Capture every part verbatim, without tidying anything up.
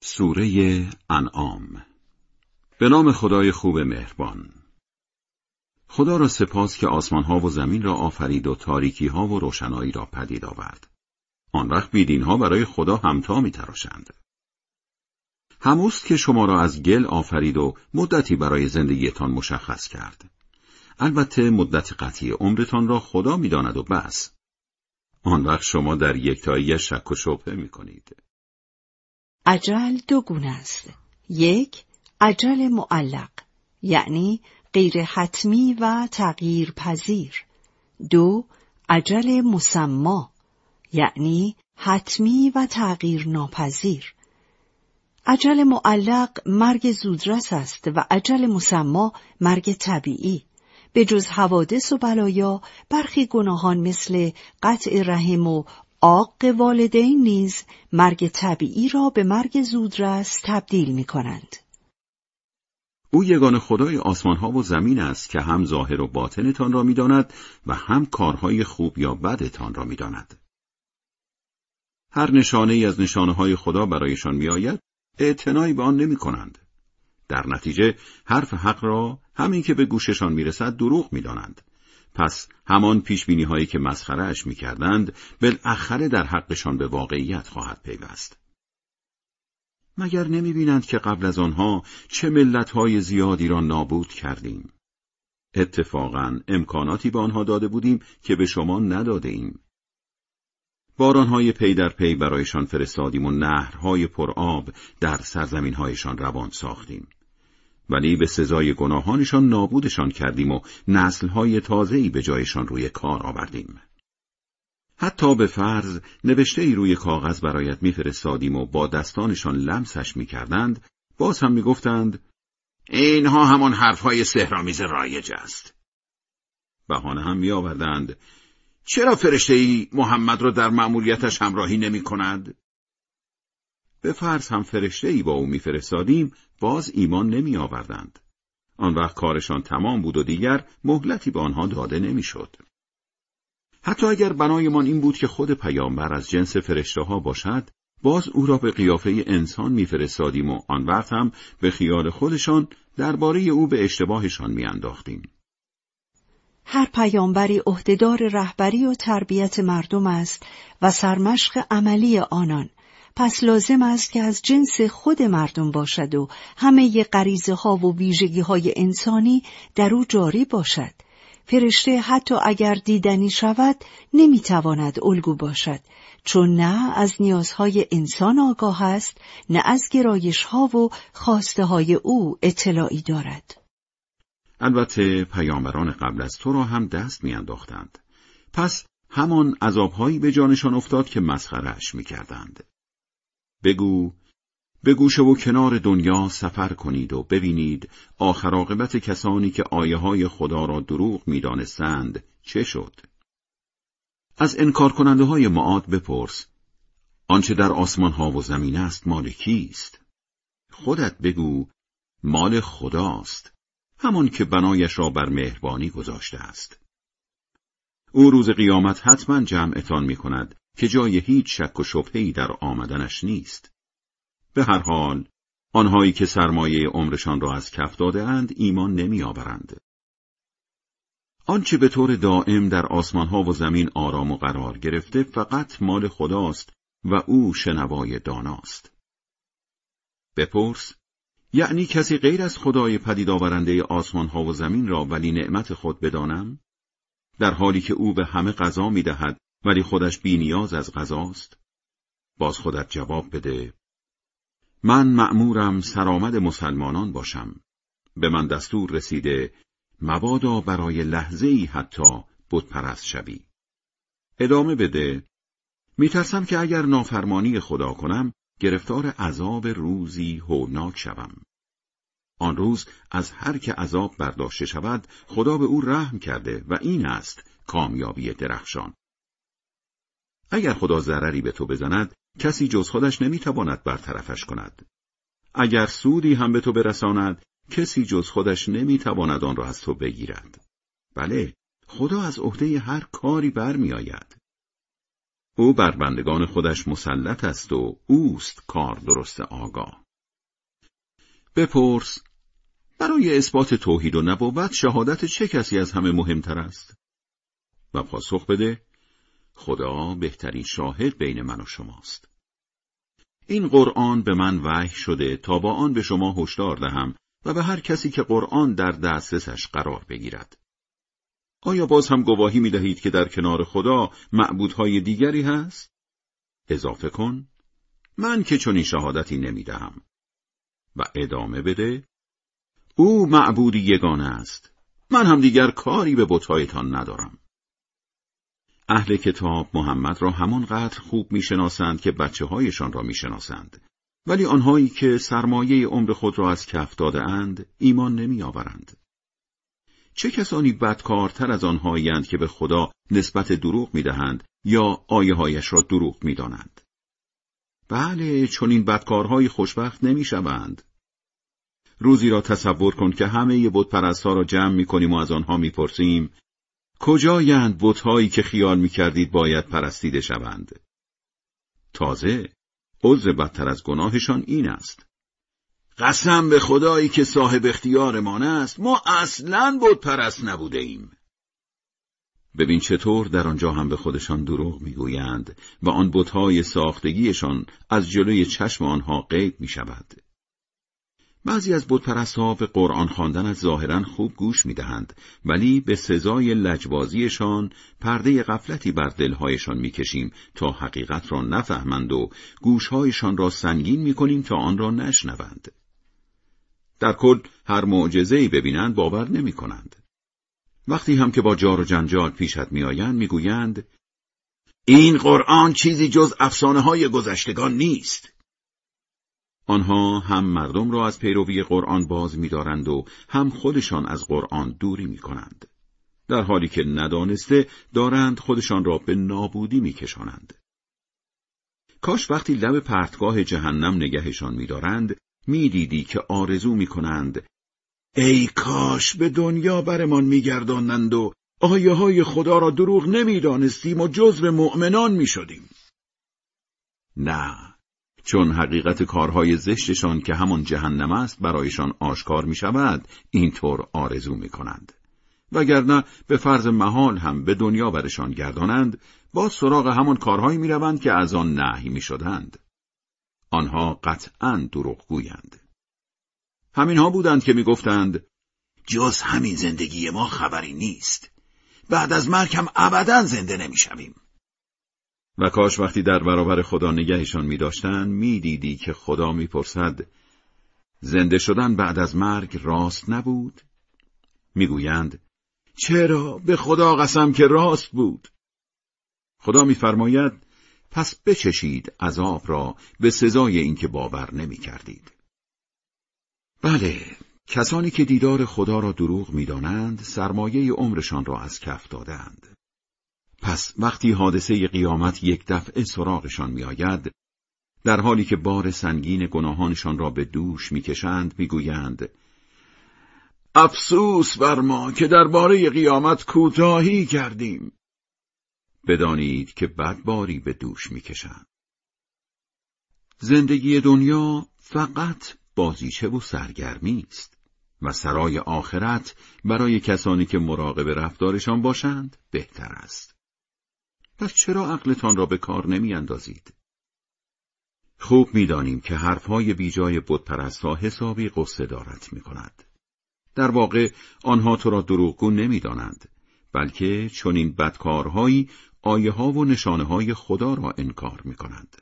سوره انعام. به نام خدای خوب مهربان. خدا را سپاس که آسمانها و زمین را آفرید و تاریکیها و روشنایی را پدید آورد. آن وقت بیدینها برای خدا همتا می تراشند. هموست که شما را از گل آفرید و مدتی برای زندگیتان مشخص کرد. البته مدت قطعی عمرتان را خدا می داند و بس. آن وقت شما در یکتایی شک و شبهه می کنید. اجل دو گونه است. یک، اجل معلق، یعنی غیر حتمی و تغییر پذیر. دو، اجل مسما، یعنی حتمی و تغییر ناپذیر. اجل معلق مرگ زودرس است و اجل مسما مرگ طبیعی. به جز حوادث و بلایا، برخی گناهان مثل قطع رحم و عاق والدین نیز مرگ طبیعی را به مرگ زودرس تبدیل می کنند. او یگانه خدای آسمانها و زمین است که هم ظاهر و باطنتان را می داند و هم کارهای خوب یا بدتان را می داند. هر نشانه ای از نشانه های خدا برایشان می آید، اعتنایی به آن نمی کنند. در نتیجه حرف حق را همین که به گوششان می رسد دروغ می دانند. پس همان پیشبینی هایی که مسخره اش می کردند بالاخره در حقشان به واقعیت خواهد پیوست. مگر نمی بینند که قبل از آنها چه ملت های زیادی را نابود کردیم؟ اتفاقاً امکاناتی به آنها داده بودیم که به شما نداده ایم. بارانهای پی در پی برایشان فرستادیم و نهرهای پرآب در سرزمین هایشان روان ساختیم. ولی به سزای گناهانشان نابودشان کردیم و نسل‌های تازه‌ای به جایشان روی کار آوردیم. حتی به فرض نوشته‌ای روی کاغذ برایت می‌فرستادیم و با دستانشان لمسش می‌کردند، باز هم می‌گفتند اینها همان حرف‌های سحرآمیز رایج است. بهانه هم می‌آوردند چرا فرشته‌ای محمد را در مأموریتش همراهی نمی‌کند؟ به فرض هم فرشته‌ای با او می‌فرستادیم، باز ایمان نمی آوردند. آن وقت کارشان تمام بود و دیگر مهلتی به آنها داده نمی‌شد. حتی اگر بنایمان این بود که خود پیامبر از جنس فرشته‌ها باشد، باز او را به قیافه انسان می‌فرستادیم و آن وقت هم به خیال خودشان درباره او به اشتباهشان می‌انداختیم. هر پیامبری عهدهدار رهبری و تربیت مردم است و سرمشق عملی آنان. پس لازم است که از جنس خود مردم باشد و همه غریزه ها و ویژگی های انسانی در او جاری باشد. فرشته حتی اگر دیدنی شود نمیتواند الگو باشد، چون نه از نیازهای انسان آگاه است، نه از گرایش ها و خواسته های او اطلاعی دارد. البته پیامبران قبل از تو را هم دست میانداختند. پس همان عذابهایی به جانشان افتاد که مسخره‌اش میکردند. بگو، به گوشه و کنار دنیا سفر کنید و ببینید آخر عاقبت کسانی که آیه های خدا را دروغ می دانستند چه شد. از انکار کننده های معاد بپرس، آنچه در آسمان ها و زمین است مال کیست؟ خودت بگو، مال خداست، همان که بنایش را بر مهربانی گذاشته است. او روز قیامت حتما جمعتان می کند که جای هیچ شک و شبهه‌ای در آمدنش نیست. به هر حال، آنهایی که سرمایه عمرشان را از کف داده اند ایمان نمی آورند. آنچه به طور دائم در آسمانها و زمین آرام و قرار گرفته فقط مال خداست و او شنوای داناست. بپرس، یعنی کسی غیر از خدای پدید آورنده آسمانها و زمین را ولی نعمت خود بدانم؟ در حالی که او به همه غذا می دهد ولی خودش بی نیاز از غذاست؟ باز خودت جواب بده، من مأمورم سرآمد مسلمانان باشم. به من دستور رسیده مبادا برای لحظه‌ای حتی بت پرست شوی. ادامه بده، میترسم که اگر نافرمانی خدا کنم گرفتار عذاب روزی هولناک شوم. آن روز از هر که عذاب برداشته شود خدا به او رحم کرده و این است کامیابی درخشان. اگر خدا ضرری به تو بزند کسی جز خودش نمیتواند برطرفش کند. اگر سودی هم به تو برساند کسی جز خودش نمیتواند آن را از تو بگیرد. بله، خدا از عهده هر کاری برمی آید. او بر بندگان خودش مسلط است و اوست کار درست آگاه. بپرس، برای اثبات توحید و نبوت شهادت چه کسی از همه مهمتر است؟ و پاسخ بده، خدا بهترین شاهد بین من و شماست. این قرآن به من وحی شده تا با آن به شما هشدار دهم و به هر کسی که قرآن در دسترسش قرار بگیرد. آیا باز هم گواهی می دهید که در کنار خدا معبودهای دیگری هست؟ اضافه کن، من که چنین شهادتی نمی دهم. و ادامه بده، او معبودی یگانه است. من هم دیگر کاری به بت‌هایتان ندارم. اهل کتاب محمد را همانقدر خوب می‌شناسند که بچه‌هایشان را می‌شناسند، ولی آنهایی که سرمایه عمر خود را از کف داده‌اند ایمان نمی‌آورند. چه کسانی بدکارتر از آنهایند که به خدا نسبت دروغ می‌دهند یا آیه‌هایش را دروغ می‌دانند؟ بله، چون این بدکارهای خوشبخت نمی‌شوند. روزی را تصور کن که همه بت‌پرست‌ها را جمع می‌کنیم و از آنها می‌پرسیم کجایند بت‌هایی که خیال می‌کردید باید پرستیده شوند؟ تازه عذر بدتر از گناهشان این است: قسم به خدایی که صاحب اختیارمان است، ما اصلاً بت پرست نبوده ایم. ببین چطور در آنجا هم به خودشان دروغ میگویند و آن بت‌های ساختگیشان از جلوی چشم آنها غیب میشود. بعضی از بت‌پرست‌ها به قرآن خواندن از ظاهراً خوب گوش میدهند، ولی به سزای لجبازیشان پرده غفلتی بر دلهایشان میکشیم تا حقیقت را نفهمند و گوشهایشان را سنگین میکنیم تا آن را نشنوند. در کل هر معجزه‌ای ببینند باور نمیکنند. وقتی هم که با جار و جنجال پیشت میآیند میگویند این قرآن چیزی جز افسانه‌های گذشتگان نیست. آنها هم مردم را از پیروی قرآن باز می‌دارند و هم خودشان از قرآن دوری می‌کنند، در حالی که ندانسته دارند خودشان را به نابودی می‌کشانند. کاش وقتی لب پرتگاه جهنم نگهشان می‌دارند می‌دیدی که آرزو می‌کنند ای کاش به دنیا برمان می‌گردانند و آیه‌های خدا را دروغ نمی‌دانستیم و جزو مؤمنان می‌شدیم. نه، چون حقیقت کارهای زشتشان که همان جهنم است برایشان آشکار می شود، اینطور آرزو می کنند. وگرنه به فرض محال هم به دنیا برشان گردانند، با سراغ همان کارهایی می روند که از آن نهی می شدند. آنها قطعاً دروغ گویند. همینها بودند که می گفتند جز همین زندگی ما خبری نیست. بعد از مرگ هم ابداً زنده نمی شویم. و کاش وقتی در برابر خدا نگهشان می داشتن می دیدی که خدا می پرسد زنده شدن بعد از مرگ راست نبود؟ می گویند چرا؟ به خدا قسم که راست بود. خدا می فرماید پس بچشید عذاب را به سزای اینکه باور نمی کردید. بله، کسانی که دیدار خدا را دروغ می دانند سرمایه عمرشان را از کف دادند. پس وقتی حادثه قیامت یک دفعه سراغشان می آید، در حالی که بار سنگین گناهانشان را به دوش می کشند می گویند افسوس بر ما که درباره قیامت کوتاهی کردیم. بدانید که بدباری به دوش می کشند. زندگی دنیا فقط بازیچه و سرگرمی است و سرای آخرت برای کسانی که مراقب رفتارشان باشند بهتر است. پس چرا عقلتان را به کار نمی اندازید؟ خوب می دانیم که حرفهای بیجای بت‌پرست‌ها حسابی غصه دارت می کند. در واقع آنها تو را دروغگو نمی دانند، بلکه چون این بدکارهایی آیه ها و نشانه های خدا را انکار می کنند.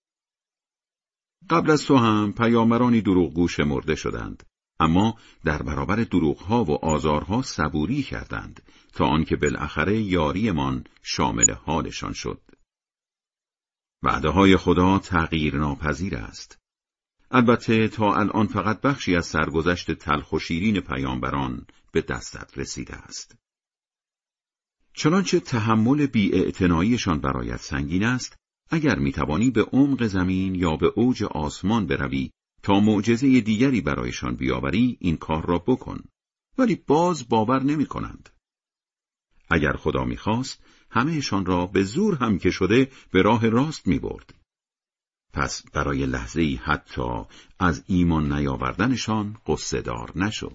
قبل از تو هم پیامبرانی دروغگو شمرده شدند، اما در برابر دروغها و آزارها صبوری کردند تا آنکه بالاخره یاریمان شامل حالشان شد. وعده‌های خدا تغییر ناپذیر است. البته تا الان فقط بخشی از سرگذشت تلخ و شیرین پیامبران به دستت رسیده است. چنانچه تحمل بی‌اعتناییشان برایت سنگین است، اگر میتوانی به عمق زمین یا به اوج آسمان بروی تا معجزه دیگری برایشان بیاوری این کار را بکن، ولی باز باور نمی کنند. اگر خدا میخواست همهشان را به زور هم که شده به راه راست می برد. پس برای لحظه‌ای حتی از ایمان نیاوردنشان غصه دار نشو.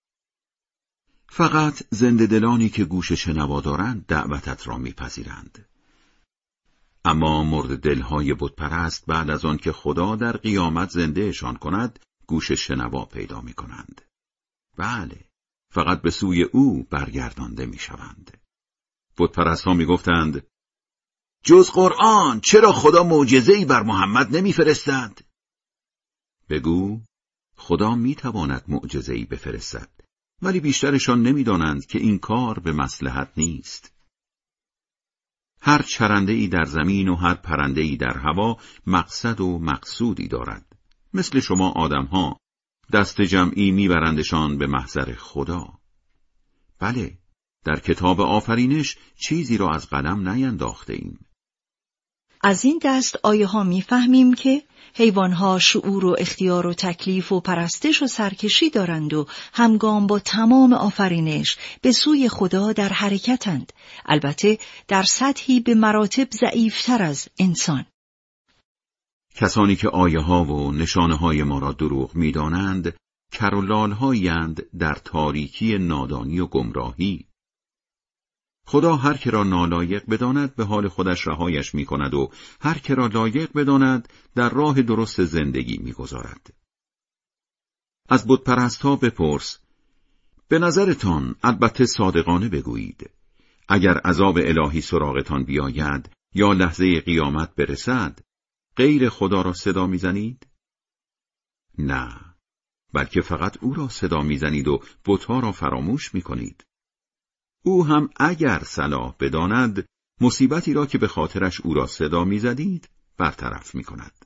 فقط زنده دلانی که گوش شنوا دارند دعوتت را میپذیرند. اما مرد دلهای بتپرست بعد از آن که خدا در قیامت زندهشان کند گوش شنوا پیدا می کنند. بله، فقط به سوی او برگردانده می شوند. بتپرست ها می گفتند جز قرآن چرا خدا معجزه‌ای بر محمد نمی فرستد؟ بگو خدا می تواند معجزه‌ای بفرستد، ولی بیشترشان نمی دانند که این کار به مصلحت نیست. هر چرنده‌ای در زمین و هر پرنده‌ای در هوا مقصد و مقصودی دارد. مثل شما آدم‌ها دست جمعی میبرندشان به محضر خدا. بله، در کتاب آفرینش چیزی را از قلم نینداخته ایم. از این دست آیه ها میفهمیم که حیوانها شعور و اختیار و تکلیف و پرستش و سرکشی دارند و همگام با تمام آفرینش به سوی خدا در حرکتند، البته در سطحی به مراتب ضعیفتر از انسان. کسانی که آیه ها و نشانه های ما را دروغ می دانند، کر و لال هایند در تاریکی نادانی و گمراهی. خدا هر که را نالایق بداند به حال خودش رهایش می کند و هر که را لایق بداند در راه درست زندگی می گذارد. از بتپرست‌ها بپرس، به نظرتان البته صادقانه بگویید، اگر عذاب الهی سراغتان بیاید یا لحظه قیامت برسد، غیر خدا را صدا میزنید؟ نه، بلکه فقط او را صدا میزنید و بت‌ها را فراموش میکنید. او هم اگر صلاح بداند، مصیبتی را که به خاطرش او را صدا میزدید برطرف میکند.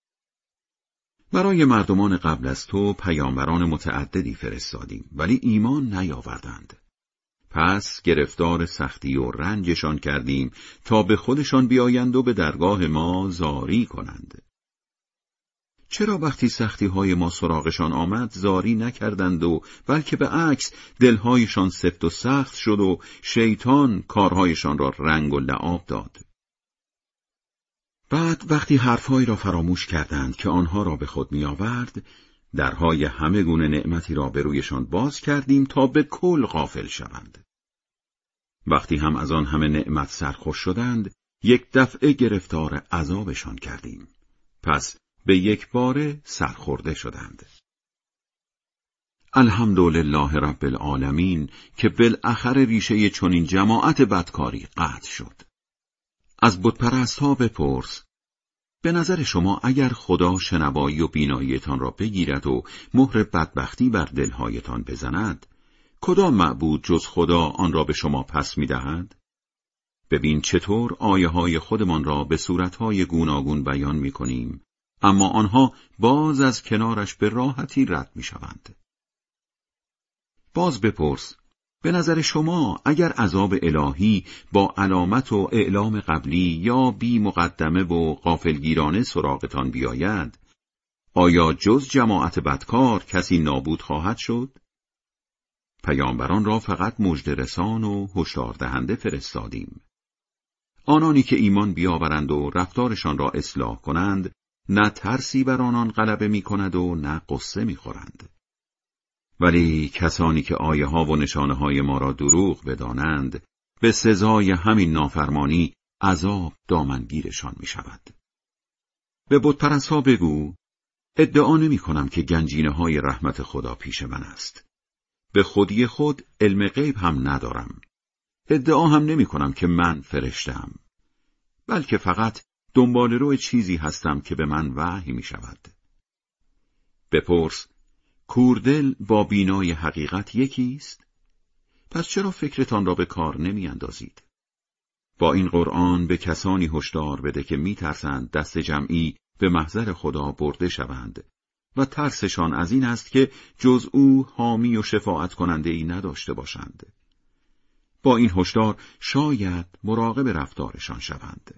برای مردمان قبل از تو پیامبران متعددی فرستادیم، ولی ایمان نیاوردند. پس گرفتار سختی و رنجشان کردیم تا به خودشان بیایند و به درگاه ما زاری کنند. چرا وقتی سختی های ما سراغشان آمد زاری نکردند و بلکه به عکس دلهایشان سفت و سخت شد و شیطان کارهایشان را رنگ و لعاب داد؟ بعد وقتی حرفهایی را فراموش کردند که آنها را به خود می آورد، درهای همه گونه نعمتی را به رویشان باز کردیم تا به کل غافل شوند. وقتی هم از آن همه نعمت سرخوش شدند، یک دفعه گرفتار عذابشان کردیم. پس به یک باره سرخورده شدند. الحمدلله رب العالمین که بالاخره ریشه چنین جماعت بدکاری قطع شد. از بتپرست‌ها بپرس، به نظر شما اگر خدا شنوایی و بیناییتان را بگیرد و مهر بدبختی بر دلهایتان بزند، کدام معبود جز خدا آن را به شما پس می‌دهد؟ ببین چطور آیه های خودمان را به صورتهای گوناگون بیان می‌کنیم، اما آنها باز از کنارش به راحتی رد می‌شوند. باز بپرس، به نظر شما اگر عذاب الهی با علامت و اعلام قبلی یا بی مقدمه و غافلگیرانه سراغتان بیاید، آیا جز جماعت بدکار کسی نابود خواهد شد؟ پیامبران را فقط مژده رسان و هشدار دهنده فرستادیم. آنانی که ایمان بیاورند و رفتارشان را اصلاح کنند، نه ترسی بر آنان غلبه می کند و نه قصه می خورند. ولی کسانی که آیه ها و نشانه های ما را دروغ بدانند، به سزای همین نافرمانی عذاب دامنگیرشان می شود. به بتپرست‌ها بگو، ادعا نمی کنم که گنجینه های رحمت خدا پیش من است. به خودی خود علم غیب هم ندارم. ادعا هم نمی کنم که من فرشته‌ام، بلکه فقط دنبال روی چیزی هستم که به من وحی می شود. بپرس، کوردل با بینای حقیقت یکیست؟ پس چرا فکرتان را به کار نمی اندازید؟ با این قرآن به کسانی هشدار بده که می ترسند دست جمعی به محضر خدا برده شوند و ترسشان از این است که جز او حامی و شفاعت کننده ای نداشته باشند. با این هشدار شاید مراقب رفتارشان شوند.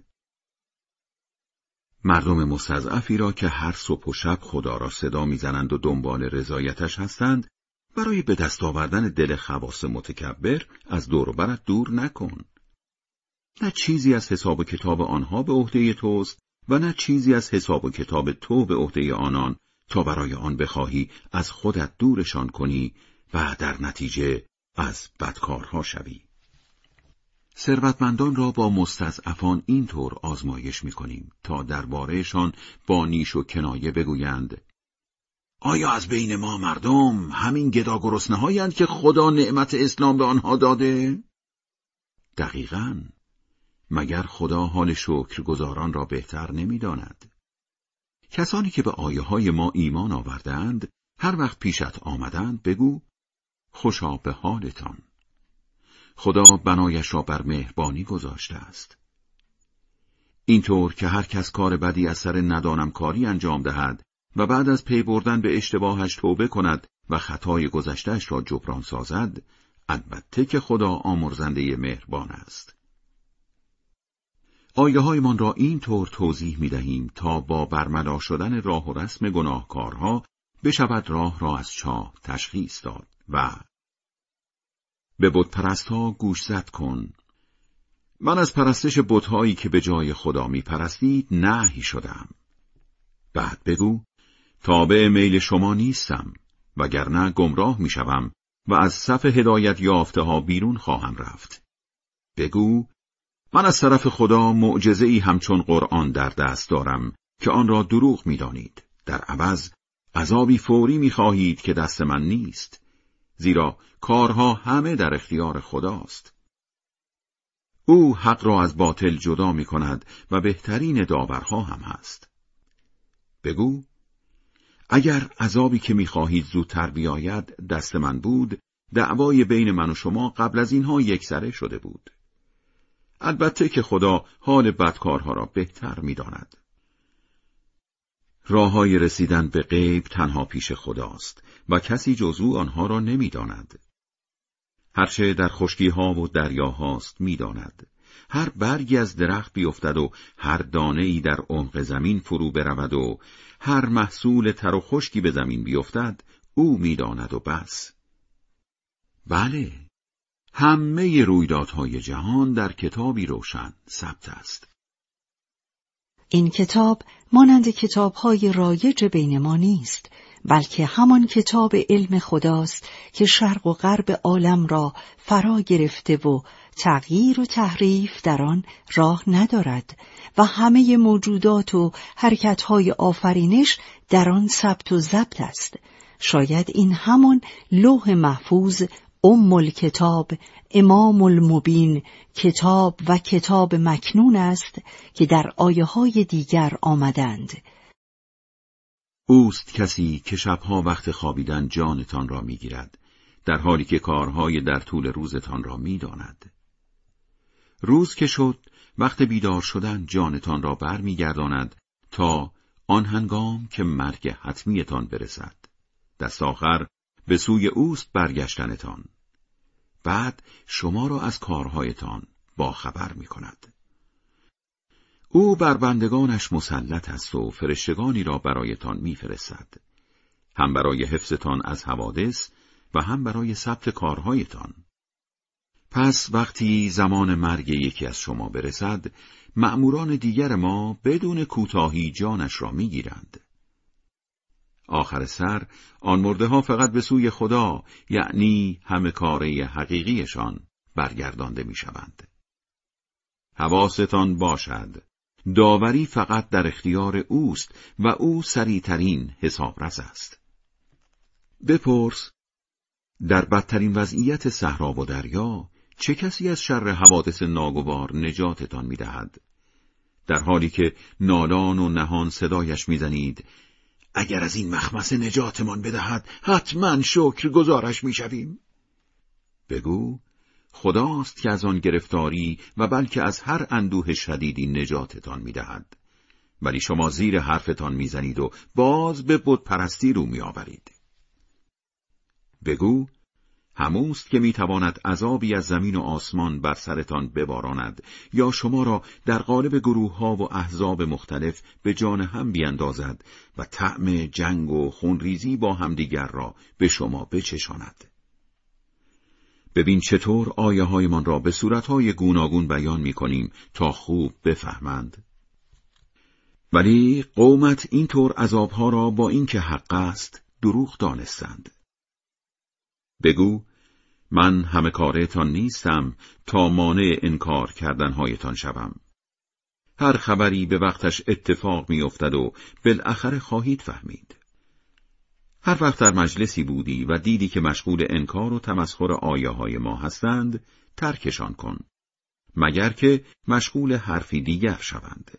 مردم مستضعفی را که هر صبح و شب خدا را صدا میزنند و دنبال رضایتش هستند، برای به دست آوردن دل خواص متکبر از دور و برت دور نکن. نه چیزی از حساب و کتاب آنها به عهده توست و نه چیزی از حساب و کتاب تو به عهده آنان، تا برای آن بخواهی از خودت دورشان کنی و در نتیجه از بدکارها شوی. ثروتمندان را با مستضعفان اینطور آزمایش می‌کنیم تا درباره‌شان با نیش و کنایه بگویند: آیا از بین ما مردم همین گدا گرسنه‌هایند که خدا نعمت اسلام به آنها داده؟ دقیقاً. مگر خدا حال شکرگزاران را بهتر نمی‌داند؟ کسانی که به آیه‌های ما ایمان آوردند، هر وقت پیشت آمدند بگو: خوشا به حالتان. خدا بنایش را بر مهربانی گذاشته است. اینطور که هر کس کار بدی از سر ندانم کاری انجام دهد و بعد از پی بردن به اشتباهش توبه کند و خطای گذشته‌اش را جبران سازد، البته که خدا آمرزنده مهربان است. آیه‌هایمان را اینطور توضیح می‌دهیم تا با برملا شدن راه و رسم گناهکارها بشود راه را از چاه تشخیص داد و به بت پرست‌ها گوشزد کن. من از پرستش بت‌هایی که به جای خدا می‌پرستید نهی شدم. بعد بگو: تابع میل شما نیستم، وگرنه گمراه می‌شوم و از صف هدایت یافته‌ها بیرون خواهم رفت. بگو: من از طرف خدا معجزه‌ای همچون قرآن در دست دارم که آن را دروغ می‌دانید. در عوض عذابی فوری می‌خواهید که دست من نیست، زیرا کارها همه در اختیار خداست. او حق را از باطل جدا می‌کند و بهترین داورها هم هست. بگو: اگر عذابی که می‌خواهید زودتر بیاید دست من بود، دعوای بین من و شما قبل از اینها یکسره شده بود. البته که خدا حال بدکارها را بهتر می‌داند. راه‌های رسیدن به غیب تنها پیش خداست و کسی جز او آنها را نمی‌داند. هرچه در خشکی‌ها و دریاهاست می‌داند. هر برگی از درخت بیفتد و هر دانه‌ای در عمق زمین فرو برود و هر محصول تر و خشکی به زمین بیفتد، او می‌داند و بس. بله، همه رویدادهای جهان در کتابی روشن ثبت است. این کتاب مانند کتاب‌های رایج بین ما نیست، بلکه همان کتاب علم خداست که شرق و غرب عالم را فرا گرفته و تغییر و تحریف در آن راه ندارد و همه موجودات و حرکت‌های آفرینش در آن ثبت و ضبط است. شاید این همان لوح محفوظ، ام الکتاب، امام المبین، کتاب و کتاب مکنون است که در آیه‌های دیگر آمدند. اوست کسی که شبها وقت خوابیدن جانتان را میگیرد، در حالی که کارهای در طول روزتان را میداند. روز که شد، وقت بیدار شدن جانتان را بر میگرداند تا آن هنگام که مرگ حتمیتان برسد. دست آخر به سوی اوست برگشتنتان. بعد شما را از کارهایتان باخبر می کند. او بر بندگانش مسلط است و فرشتگانی را برایتان می فرستد، هم برای حفظتان از حوادث و هم برای ثبت کارهایتان. پس وقتی زمان مرگ یکی از شما برسد، مأموران دیگر ما بدون کوتاهی جانش را می گیرند. آخر سر آن مرده ها فقط به سوی خدا، یعنی همه کاره حقیقیشان، برگردانده می شوند. حواستان باشد، داوری فقط در اختیار اوست و او سریعترین حسابرس است. بپرس، در بدترین وضعیت صحرا و دریا چه کسی از شر حوادث ناگوار نجاتتان می دهد؟ در حالی که نالان و نهان صدایش می زنید: اگر از این مخمصه نجاتمان بدهد حتما شکر گزارش می شویم. بگو: خداست که از آن گرفتاری و بلکه از هر اندوه شدیدی نجاتتان می دهد. ولی شما زیر حرفتان می زنید و باز به بت پرستی رو می آورید. بگو: هموست که می تواند عذابی از زمین و آسمان بر سرتان بباراند یا شما را در قالب گروه ها و احزاب مختلف به جان هم بیندازد و طعم جنگ و خونریزی با همدیگر را به شما بچشاند. ببین چطور آیه هایمان را به صورتهای گوناگون بیان می کنیم تا خوب بفهمند. ولی قومت اینطور عذابها را با اینکه حق است دروغ دانستند. بگو من همه کارتان نیستم تا مانع انکار کردنهایتان شوم. هر خبری به وقتش اتفاق می افتد و بالاخره خواهید فهمید. هر وقت در مجلسی بودی و دیدی که مشغول انکار و تمسخر آیه های ما هستند، ترکشان کن، مگر که مشغول حرفی دیگر شوند.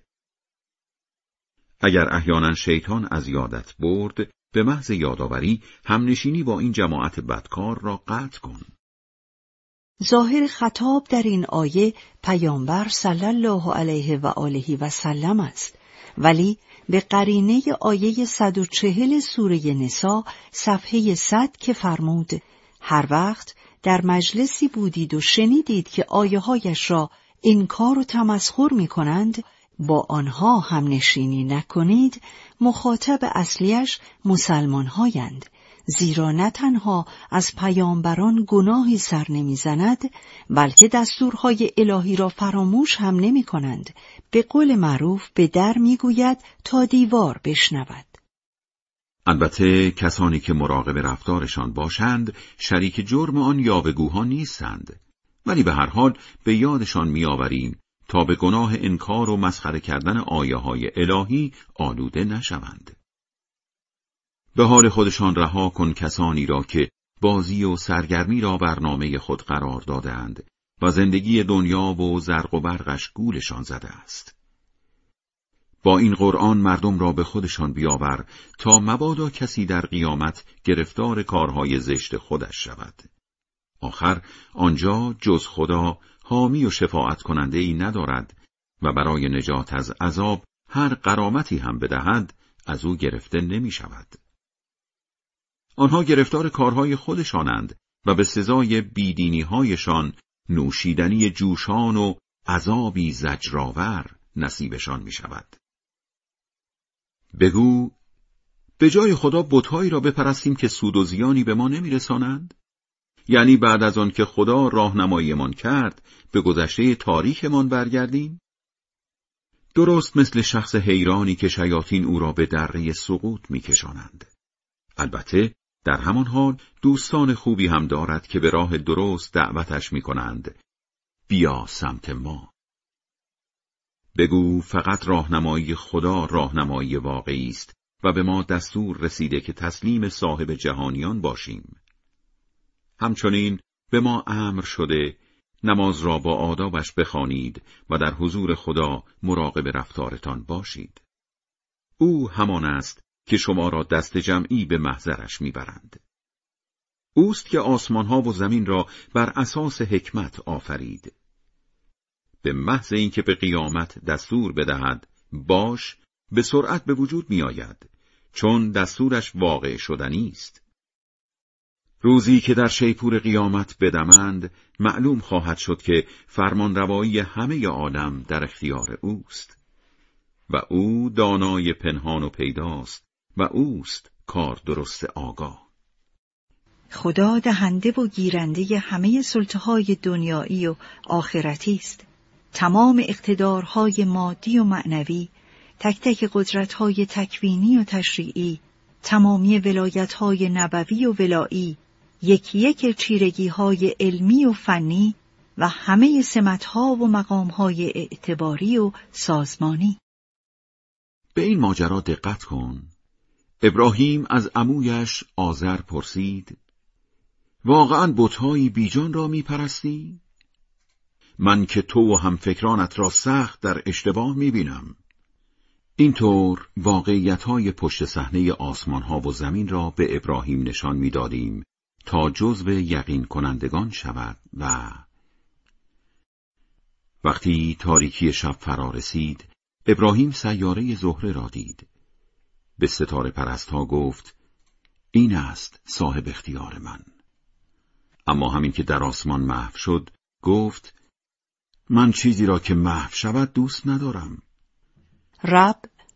اگر احیانا شیطان از یادت برد، به محض یادآوری همنشینی با این جماعت بدکار را قطع کن. ظاهر خطاب در این آیه پیامبر صلی الله علیه و آله و سلم است، ولی به قرینه آیه صد و چهل سوره نساء صفحه صد که فرمود هر وقت در مجلسی بودید و شنیدید که آیه هایش را انکار و تمسخر می کنند، با آنها هم نشینی نکنید، مخاطب اصلیش مسلمان هایند، زیرا نه تنها از پیامبران گناهی سر نمیزند، بلکه دستورهای الهی را فراموش هم نمی کنند. به قول معروف به در میگوید تا دیوار بشنود. البته کسانی که مراقب رفتارشان باشند شریک جرم آن یاوه‌گوها نیستند، ولی به هر حال به یادشان میآوریم تا به گناه انکار و مسخره کردن آیه های الهی آلوده نشوند. به حال خودشان رها کن کسانی را که بازی و سرگرمی را برنامه خود قرار دادند و زندگی دنیا و زرق و برقش گولشان زده است. با این قرآن مردم را به خودشان بیاور تا مبادا کسی در قیامت گرفتار کارهای زشت خودش شود. آخر آنجا جز خدا حامی و شفاعت کننده ای ندارد و برای نجات از عذاب هر غرامتی هم بدهد از او گرفته نمی شود. آنها گرفتار کارهای خودشانند و به سزای بیدینی هایشان نوشیدنی جوشان و عذابی زجرآور نصیبشان می شود. بگو به جای خدا بت‌هایی را بپرستیم که سود و زیانی به ما نمی رسانند؟ یعنی بعد از آن که خدا راهنماییمان کرد به گذشته تاریکمان برگردیم؟ درست مثل شخص حیرانی که شیاطین او را به دره سقوط می کشانند. البته در همان حال دوستان خوبی هم دارد که به راه درست دعوتش می کنند. بیا سمت ما. بگو فقط راهنمایی خدا راهنمایی واقعی است و به ما دستور رسیده که تسلیم صاحب جهانیان باشیم. همچنین به ما امر شده نماز را با آدابش بخوانید و در حضور خدا مراقب رفتارتان باشید. او همان است که شما را دست جمعی به محضرش میبرند. اوست که آسمانها و زمین را بر اساس حکمت آفرید. به محض اینکه به قیامت دستور بدهد باش، به سرعت به وجود می آید، چون دستورش واقع شدنی است. روزی که در شیپور قیامت بدمند، معلوم خواهد شد که فرمانروایی همه عالم در اختیار اوست و او دانای پنهان و پیداست و اوست کار درست آگاه. خدا دهنده و گیرنده همه سلطه‌های دنیایی و آخرتی است. تمام اقتدارهای مادی و معنوی، تک تک قدرت‌های تکوینی و تشریعی، تمامی ولایت‌های نبوی و ولایی، یکی یک چیرگی‌های علمی و فنی و همه سمت‌ها و مقام‌های اعتباری و سازمانی. به این ماجرا دقت کن. ابراهیم از عمویش آزر پرسید: واقعاً بت‌های بیجان را می‌پرستی؟ من که تو و همفکرانت را سخت در اشتباه می‌بینم. اینطور واقعیت‌های پشت صحنه آسمان‌ها و زمین را به ابراهیم نشان می‌دادیم تا جزو یقین کنندگان شود. و وقتی تاریکی شب فرا رسید، ابراهیم سیاره زهره را دید. به ستاره پرست‌ها گفت: این است صاحب اختیار من. اما همین که در آسمان محو شد، گفت: من چیزی را که محو شود دوست ندارم. رب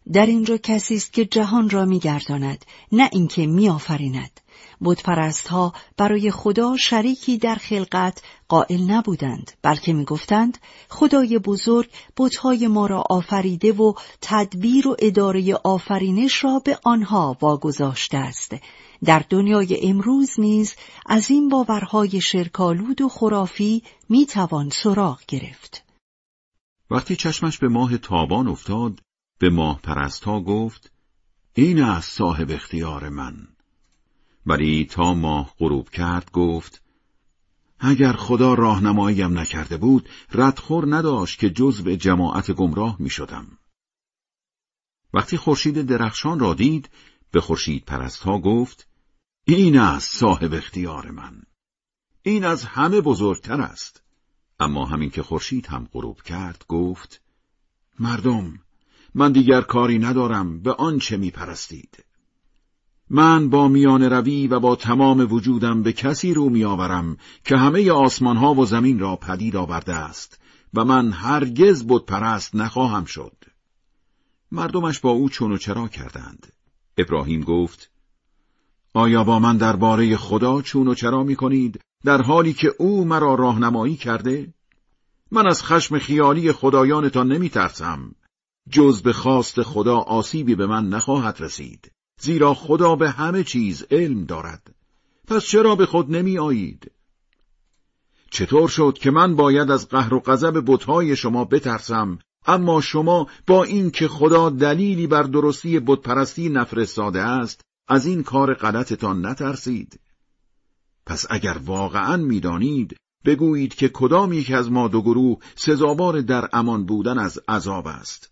در اینجا کسی است که جهان را می‌گرداند، نه اینکه می‌آفریند. بت‌پرست‌ها برای خدا شریکی در خلقت قائل نبودند، بلکه می‌گفتند خدای بزرگ بت‌های ما را آفریده و تدبیر و اداره آفرینش را به آنها واگذاشته است. در دنیای امروز نیز از این باورهای شرک‌آلود و خرافی می‌توان سراغ گرفت. وقتی چشمش به ماه تابان افتاد، به ماه پرست‌ها گفت: این است صاحب اختیار من. ولی تا ماه غروب کرد گفت: اگر خدا راهنماییم نکرده بود، ردخور نداشت که جزو جماعت گمراه می شدم. وقتی خورشید درخشان را دید، به خورشید پرست‌ها گفت: این است صاحب اختیار من. این از همه بزرگتر است. اما همین که خورشید هم غروب کرد گفت: مردم، من دیگر کاری ندارم به آنچه می پرستید. من با میان روی و با تمام وجودم به کسی رو می آورم که همه آسمان ها و زمین را پدید آورده است و من هرگز بت پرست نخواهم شد. مردمش با او چون و چرا کردند. ابراهیم گفت: آیا با من درباره خدا چون و چرا می کنید در حالی که او مرا راهنمایی کرده؟ من از خشم خیالی خدایانتان نمی ترسم. جز به خواست خدا آسیبی به من نخواهد رسید، زیرا خدا به همه چیز علم دارد. پس چرا به خود نمی آیید؟ چطور شد که من باید از قهر و غضب بت‌های شما بترسم، اما شما با این که خدا دلیلی بر درستی بت‌پرستی نفرستاده است، از این کار غلطتان نترسید؟ پس اگر واقعاً می‌دانید، بگویید که کدام یک از ما دو گروه سزاوار در امان بودن از عذاب است.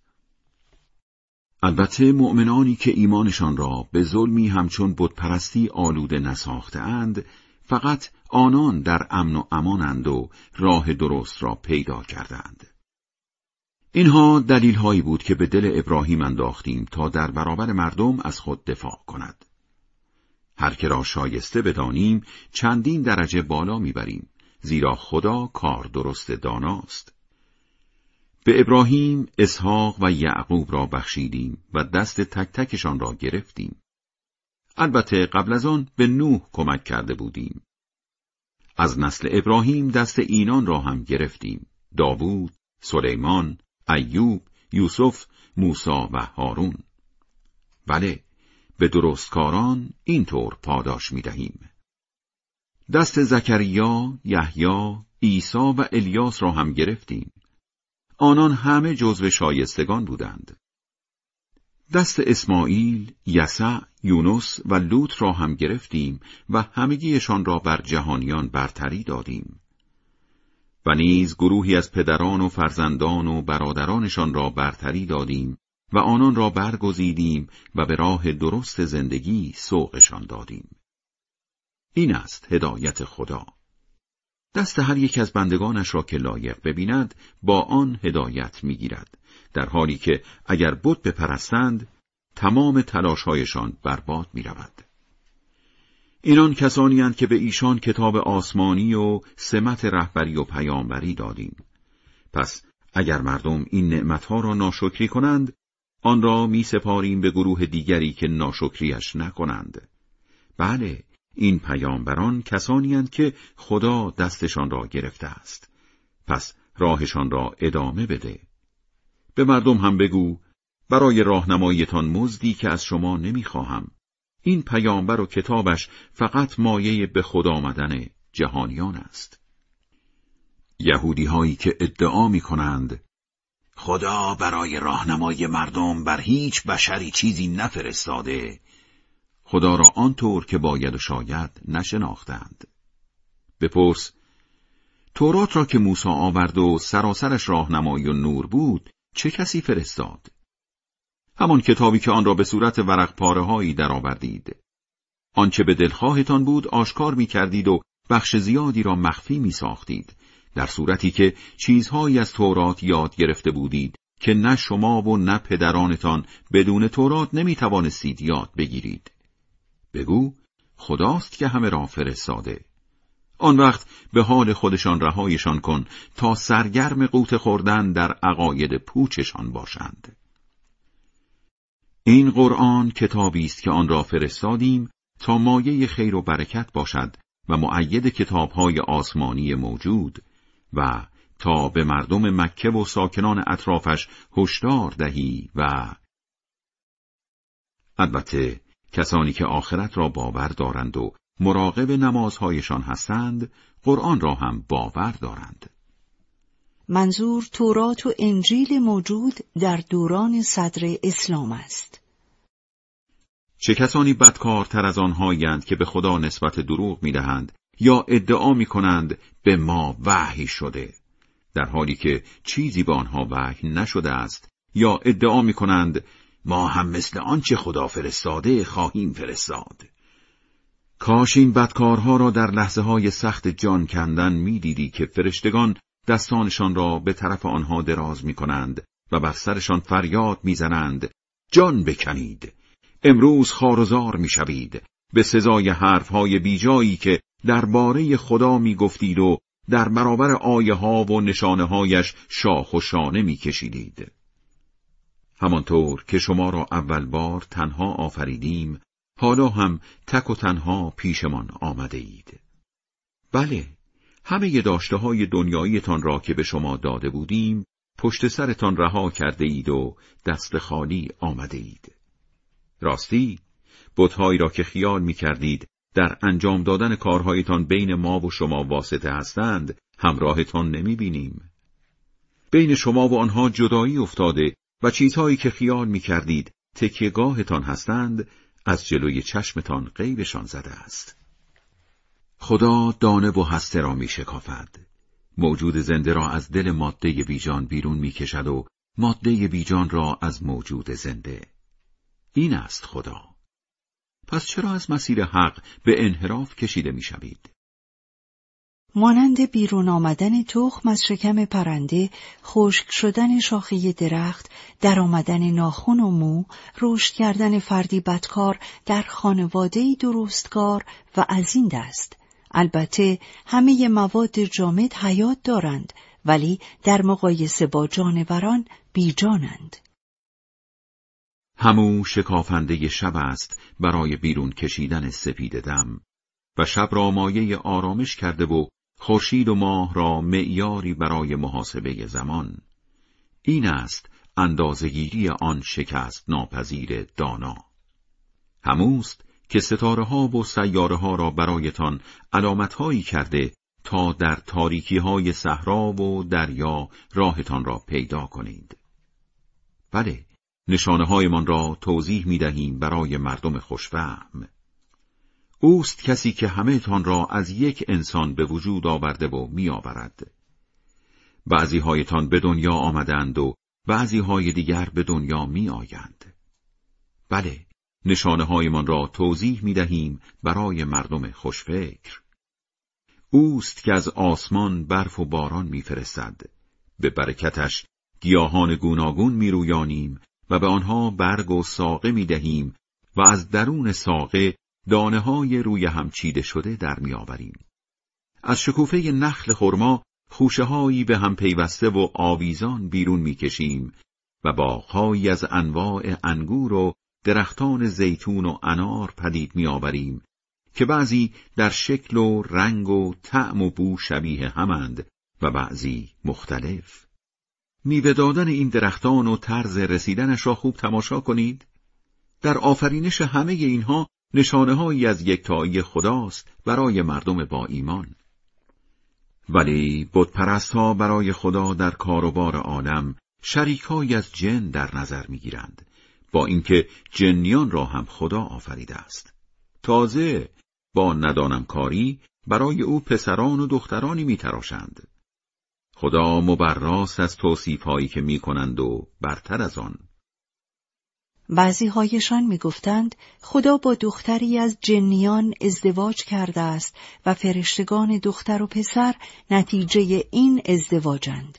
البته مؤمنانی که ایمانشان را به ظلمی همچون بت‌پرستی آلوده نساخته‌اند، فقط آنان در امن و امانند و راه درست را پیدا کردند. اینها دلیل‌هایی بود که به دل ابراهیم انداختیم تا در برابر مردم از خود دفاع کند. هر که را شایسته بدانیم چندین درجه بالا میبریم، زیرا خدا کار درست داناست. به ابراهیم، اسحاق و یعقوب را بخشیدیم و دست تک تکشان را گرفتیم. البته قبل از آن به نوح کمک کرده بودیم. از نسل ابراهیم دست اینان را هم گرفتیم: داوود، سلیمان، ایوب، یوسف، موسی و هارون. بله، به درستکاران اینطور پاداش می‌دهیم. دست زکریا، یحیی، عیسی و الیاس را هم گرفتیم. آنان همه جزو شایستگان بودند. دست اسماعیل، یسع، یونس و لوط را هم گرفتیم و همگیشان را بر جهانیان برتری دادیم. و نیز گروهی از پدران و فرزندان و برادرانشان را برتری دادیم و آنان را برگزیدیم و به راه درست زندگی سوقشان دادیم. این است هدایت خدا. دست هر یک از بندگانش را که لایق ببیند با آن هدایت می‌گیرد، در حالی که اگر بت بپرستند تمام تلاش‌هایشان برباد می‌رود. اینان کسانی اند که به ایشان کتاب آسمانی و سمت رهبری و پیامبری دادیم. پس اگر مردم این نعمتها را ناشکری کنند، آن را می سپاریم به گروه دیگری که ناشکریش نکنند. بله، این پیامبران کسانی اند که خدا دستشان را گرفته است. پس راهشان را ادامه بده. به مردم هم بگو: برای راهنماییتان مزدی که از شما نمیخواهم. این پیامبر و کتابش فقط مایه به خدا آمدن جهانیان است. یهودی هایی که ادعا می کنند خدا برای راهنمایی مردم بر هیچ بشری چیزی نفرستاده، خدا را آنطور که باید و شاید نشناختند. بپرس: تورات را که موسی آورد و سراسرش راهنمایی و نور بود، چه کسی فرستاد؟ همان کتابی که آن را به صورت ورق پاره هایی در آوردید. آنچه به دلخواهتان بود آشکار می کردید و بخش زیادی را مخفی می ساختید، در صورتی که چیزهایی از تورات یاد گرفته بودید که نه شما و نه پدرانتان بدون تورات نمی توانستید یاد بگیرید. بگو: خداست که همه را فرستاده. آن وقت به حال خودشان رهایشان کن تا سرگرم قوت خوردن در عقاید پوچشان باشند. این قرآن کتابی است که آن را فرستادیم تا مایه خیر و برکت باشد و مؤید کتاب‌های آسمانی موجود و تا به مردم مکه و ساکنان اطرافش هشدار دهی و البته کسانی که آخرت را باور دارند و مراقب نمازهایشان هستند قرآن را هم باور دارند. منظور تورات و انجیل موجود در دوران صدر اسلام است. چه کسانی بدکارتر از آنهایند که به خدا نسبت دروغ می‌دهند یا ادعا می‌کنند به ما وحی شده، در حالی که چیزی به آنها وحی نشده است، یا ادعا می‌کنند ما هم مثل آنچه خدا فرستاده خواهیم فرستاد. کاش این بدکارها را در لحظه های سخت جان کندن می‌دیدی که فرشتگان دستانشان را به طرف آنها دراز می‌کنند و بر سرشان فریاد می‌زنند جان بکنید، امروز خوار و زار می‌شوید به سزای حرف‌های بیجایی که درباره خدا می‌گفتید و در برابر آیه‌ها و نشانه‌هایش شاخ و شانه می‌کشیدید. همانطور که شما را اول بار تنها آفریدیم، حالا هم تک و تنها پیشمان آمده اید. بله، همه داشته های دنیاییتان را که به شما داده بودیم، پشت سرتان رها کرده اید و دست خالی آمده اید. راستی، بت‌هایی را که خیال می کردید در انجام دادن کارهایتان بین ما و شما واسطه هستند، همراهتان نمی بینیم. بین شما و آنها جدایی افتاده و چیزهایی که خیال می کردید تکیه‌گاهتان هستند، از جلوی چشمتان غیبشان زده است. خدا دانه و هسته را می شکافد. موجود زنده را از دل ماده بیجان بیرون می کشد و ماده بیجان را از موجود زنده. این است خدا. پس چرا از مسیر حق به انحراف کشیده می شوید؟ مانند بیرون آمدن تخم از شکم پرنده، خشک شدن شاخه درخت، در آمدن ناخن و مو، رشد کردن فردی بدکار در خانواده‌ای درستکار و از این دست. البته همه مواد جامد حیات دارند، ولی در مقایسه با جانوران بیجانند. همو شکافنده شب است برای بیرون کشیدن سپید دم و شب را مایه آرامش کرده و خورشید و ماه را معیاری برای محاسبه زمان. این است اندازه‌گیری آن شکست ناپذیر دانا. هموست که ستاره ها و سیاره ها را برایتان علامت هایی کرده تا در تاریکی های صحرا و دریا راهتان را پیدا کنید. بله، نشانه های من را توضیح می دهیم برای مردم خوشفهم. اوست کسی که همه تان را از یک انسان به وجود آورده و می آورد. بعضی هایتان به دنیا آمدند و بعضی های دیگر به دنیا می آیند. بله، نشانه های من را توضیح می دهیم برای مردم خوشفکر. اوست که از آسمان برف و باران می فرستد. به برکتش گیاهان گوناگون می رویانیم و به آنها برگ و ساقه می دهیم و از درون ساقه دانه های روی هم چیده شده در می آوریم. از شکوفه نخل خرما خوشه هایی به هم پیوسته و آویزان بیرون می کشیم و باغ‌هایی از انواع انگور و درختان زیتون و انار پدید می آوریم که بعضی در شکل و رنگ و طعم و بو شبیه همند و بعضی مختلف. میوه دادن این درختان و طرز رسیدنش را خوب تماشا کنید. در آفرینش همه اینها نشانه‌هایی از یکتایی خداست برای مردم با ایمان. ولی بت‌پرست‌ها برای خدا در کاروبار عالم شریک‌هایی از جن در نظر می‌گیرند، با اینکه جنیان را هم خدا آفریده است. تازه با ندانم کاری برای او پسران و دخترانی می‌تراشند. خدا مبراست از توصیف‌هایی که می‌کنند و برتر از آن. بعضی هایشان می گفتند خدا با دختری از جنیان ازدواج کرده است و فرشتگان دختر و پسر نتیجه این ازدواجند.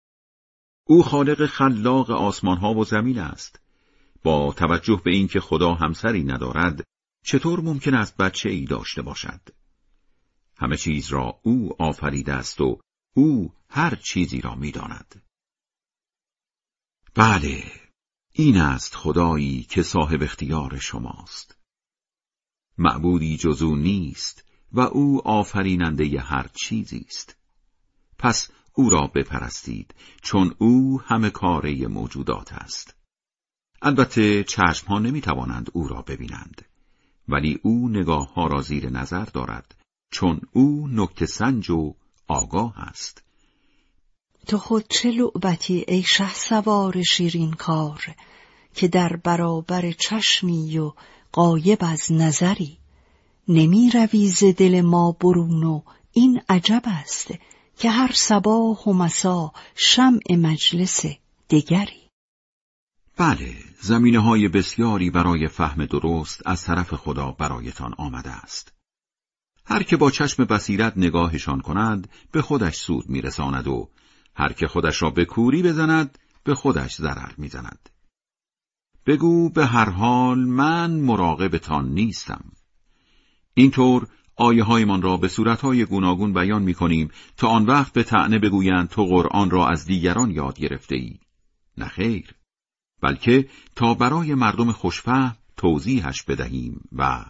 او خالق خلاق آسمان ها و زمین است. با توجه به اینکه خدا همسری ندارد، چطور ممکن است بچه ای داشته باشد؟ همه چیز را او آفریده است و او هر چیزی را می داند. بله، این است خدایی که صاحب اختیار شماست. معبودی جز او نیست و او آفریننده هر چیزی است. پس او را بپرستید، چون او همه کاره موجودات است. البته چشمها نمی توانند او را ببینند، ولی او نگاه ها را زیر نظر دارد، چون او نکته سنج و آگاه است. تو خود چه لعبتی ای شهسوار شیرین کار، که در برابر چشمی و غایب از نظری. نمی روی ز دل ما برون و این عجب است، که هر صباح و مسا شمع مجلس دگری. بله، زمینه‌های بسیاری برای فهم درست از طرف خدا برایتان آمده است. هر که با چشم بصیرت نگاهشان کند به خودش سود میرساند و هر که خودش را به کوری بزند به خودش ضرر میزند. بگو به هر حال من مراقبتان نیستم. اینطور آیه هایمان را به صورتهای گوناگون بیان می کنیم تا آن وقت به طعنه بگویند تو قرآن را از دیگران یاد گرفته ای. نه خیر، بلکه تا برای مردم خوشفهم توضیحش بدهیم و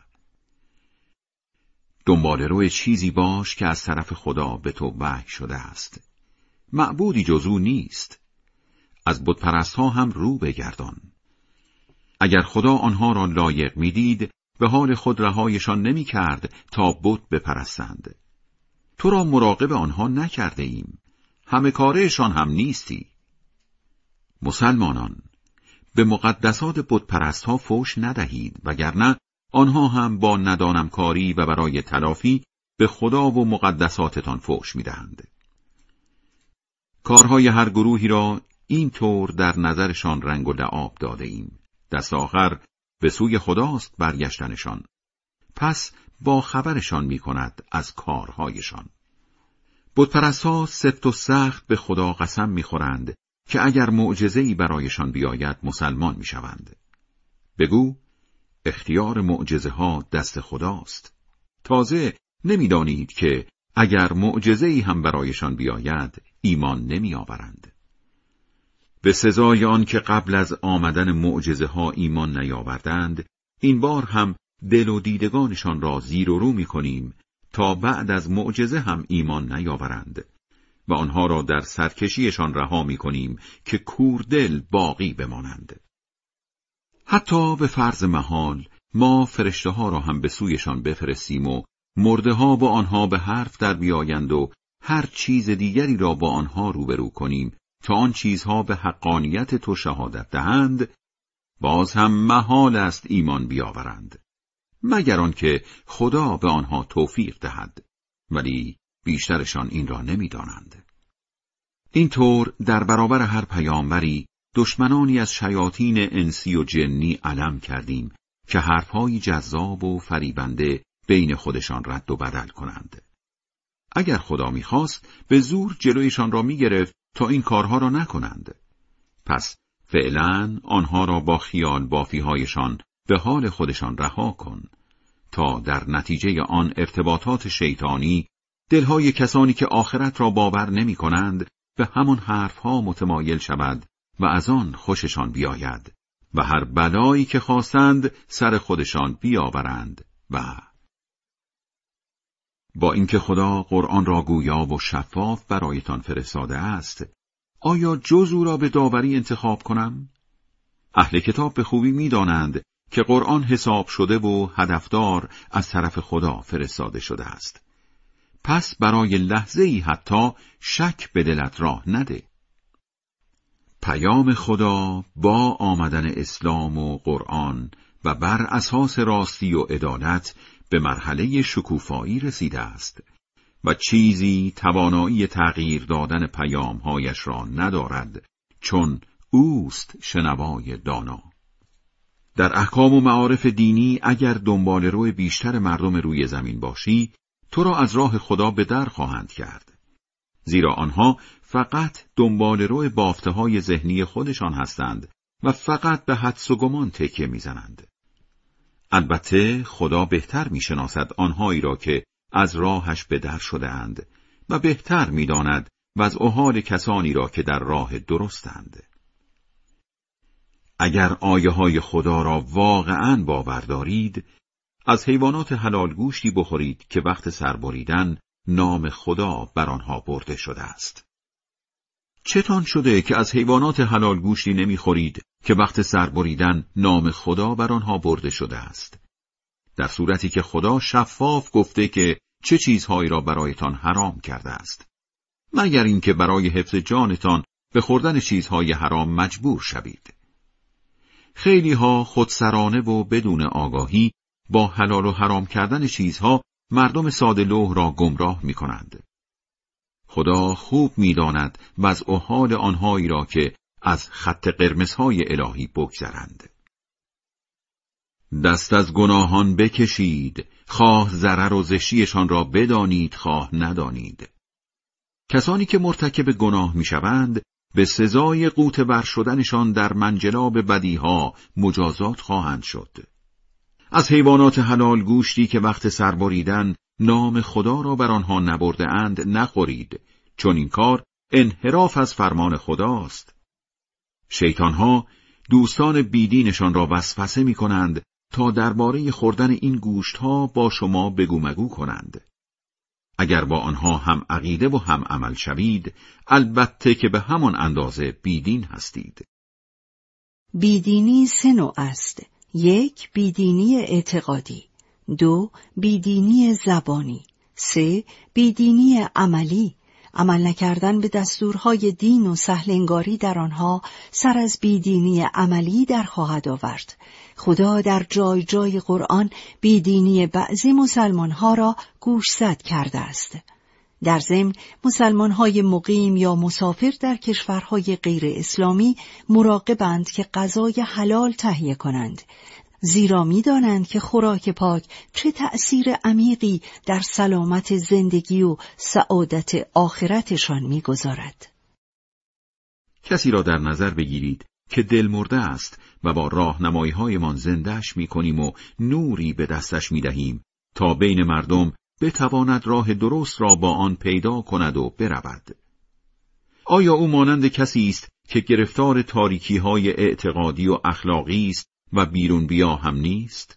دنبال روی چیزی باش که از طرف خدا به تو وحی شده است. معبودی جز او نیست. از بت پرست ها هم رو بگردان. اگر خدا آنها را لایق میدید به حال خود رهایشان نمی کرد تا بت بپرستند. تو را مراقب آنها نکرده ایم، همه کارهشان هم نیستی. مسلمانان، به مقدسات بت پرست ها فوش ندهید، وگرنه آنها هم با ندانمکاری و برای تلافی به خدا و مقدساتتان فوش میدهند. کارهای هر گروهی را این طور در نظرشان رنگ و لعاب داده ایم. دست آخر به سوی خداست برگشتنشان. پس با خبرشان می کند از کارهایشان. بت پرست‌ها سفت و سخت به خدا قسم می خورند که اگر معجزه‌ای برایشان بیاید مسلمان می شوند. بگو اختیار معجزه ها دست خداست. تازه نمی دانید که اگر معجزه‌ای هم برایشان بیاید ایمان نمی آورند. به سزای آن که قبل از آمدن معجزه ها ایمان نیاوردند، این بار هم دل و دیدگانشان را زیر و رو می کنیم تا بعد از معجزه هم ایمان نیاورند و آنها را در سرکشیشان رها می کنیم که کوردل باقی بمانند. حتی به فرض محال ما فرشته ها را هم به سویشان بفرستیم و مرده ها با آنها به حرف در بیایند و هر چیز دیگری را با آنها روبرو کنیم تا آن چیزها به حقانیت تو شهادت دهند، باز هم محال است ایمان بیاورند، مگر آنکه خدا به آنها توفیق دهد، ولی بیشترشان این را نمی‌دانند. اینطور در برابر هر پیامبری دشمنانی از شیاطین انسی و جنی علم کردیم که حرفهای جذاب و فریبنده بین خودشان رد و بدل کنند. اگر خدا می‌خواست به زور جلویشان را می‌گرفت تا این کارها را نکنند. پس فعلاً آنها را با خیال بافی‌هایشان به حال خودشان رها کن تا در نتیجه آن ارتباطات شیطانی دلهای کسانی که آخرت را باور نمی کنند به همان حرفها متمایل شود و از آن خوششان بیاید و هر بلایی که خواستند سر خودشان بیاورند. و با اینکه خدا قرآن را گویا و شفاف برایتان فرستاده است، آیا جز او را به داوری انتخاب کنم؟ اهل کتاب به خوبی می دانند که قرآن حساب شده و هدفدار از طرف خدا فرستاده شده است. پس برای لحظه ای حتی شک به دلت راه نده. پیام خدا با آمدن اسلام و قرآن و بر اساس راستی و عدالت به مرحله شکوفایی رسیده است و چیزی توانایی تغییر دادن پیامهایش را ندارد، چون اوست شنوای دانا. در احکام و معارف دینی اگر دنبال روی بیشتر مردم روی زمین باشی، تو را از راه خدا به در خواهند کرد، زیرا آنها فقط دنبال روی بافته های ذهنی خودشان هستند و فقط به حدس و گمان تکیه میزنند. البته خدا بهتر میشناسد آنهایی را که از راهش به در شده اند و بهتر میداند وضع و حال کسانی را که در راه درستند. اگر آیه های خدا را واقعاً باور دارید، از حیوانات حلال گوشتی بخورید که وقت سربریدن نام خدا بر آنها برده شده است. چتان شده که از حیوانات حلال گوشتی نمیخورید که وقت سربریدن نام خدا بر آنها برده شده است؟ در صورتی که خدا شفاف گفته که چه چیزهایی را برایتان حرام کرده است، مگر اینکه برای حفظ جانتان به خوردن چیزهای حرام مجبور شوید. خیلی ها خودسرانه و بدون آگاهی با حلال و حرام کردن چیزها مردم ساده لوح را گمراه می کنند. خدا خوب می داند وضع و حال آنهایی را که از خط قرمزهای الهی بگذرند. دست از گناهان بکشید، خواه ضرر و زشتیشان را بدانید خواه ندانید. کسانی که مرتکب گناه می شوند به سزای غوطه ور شدنشان در منجلاب بدیها مجازات خواهند شد. از حیوانات حلال گوشتی که وقت سربریدن نام خدا را بر آنها نبرده اند نخورید، چون این کار انحراف از فرمان خداست. شیطانها دوستان بیدینشان را وسوسه می کنند تا درباره خوردن این گوشتها با شما بگو مگو کنند. اگر با آنها هم عقیده و هم عمل شوید، البته که به همان اندازه بیدین هستید. بیدینی سه نوع است. یک، بیدینی اعتقادی. دو، بیدینی زبانی. سه، بیدینی عملی. عمل نکردن به دستورهای دین و سهلنگاری در آنها سر از بیدینی عملی در خواهد آورد. خدا در جای جای قرآن بیدینی بعضی مسلمانها را گوشزد کرده است. در ضمن مسلمانهای مقیم یا مسافر در کشورهای غیر اسلامی مراقبند که غذای حلال تهیه کنند، زیرا می‌دانند که خوراک پاک چه تأثیر عمیقی در سلامت زندگی و سعادت آخرتشان می‌گذارد. کسی را در نظر بگیرید که دل مرده است و با راهنمایی‌هایمان زنده‌اش می‌کنیم و نوری به دستش می‌دهیم تا بین مردم بتواند راه درست را با آن پیدا کند و برود. آیا او مانند کسی است که گرفتار تاریکی‌های اعتقادی و اخلاقی است و بیرون بیا هم نیست؟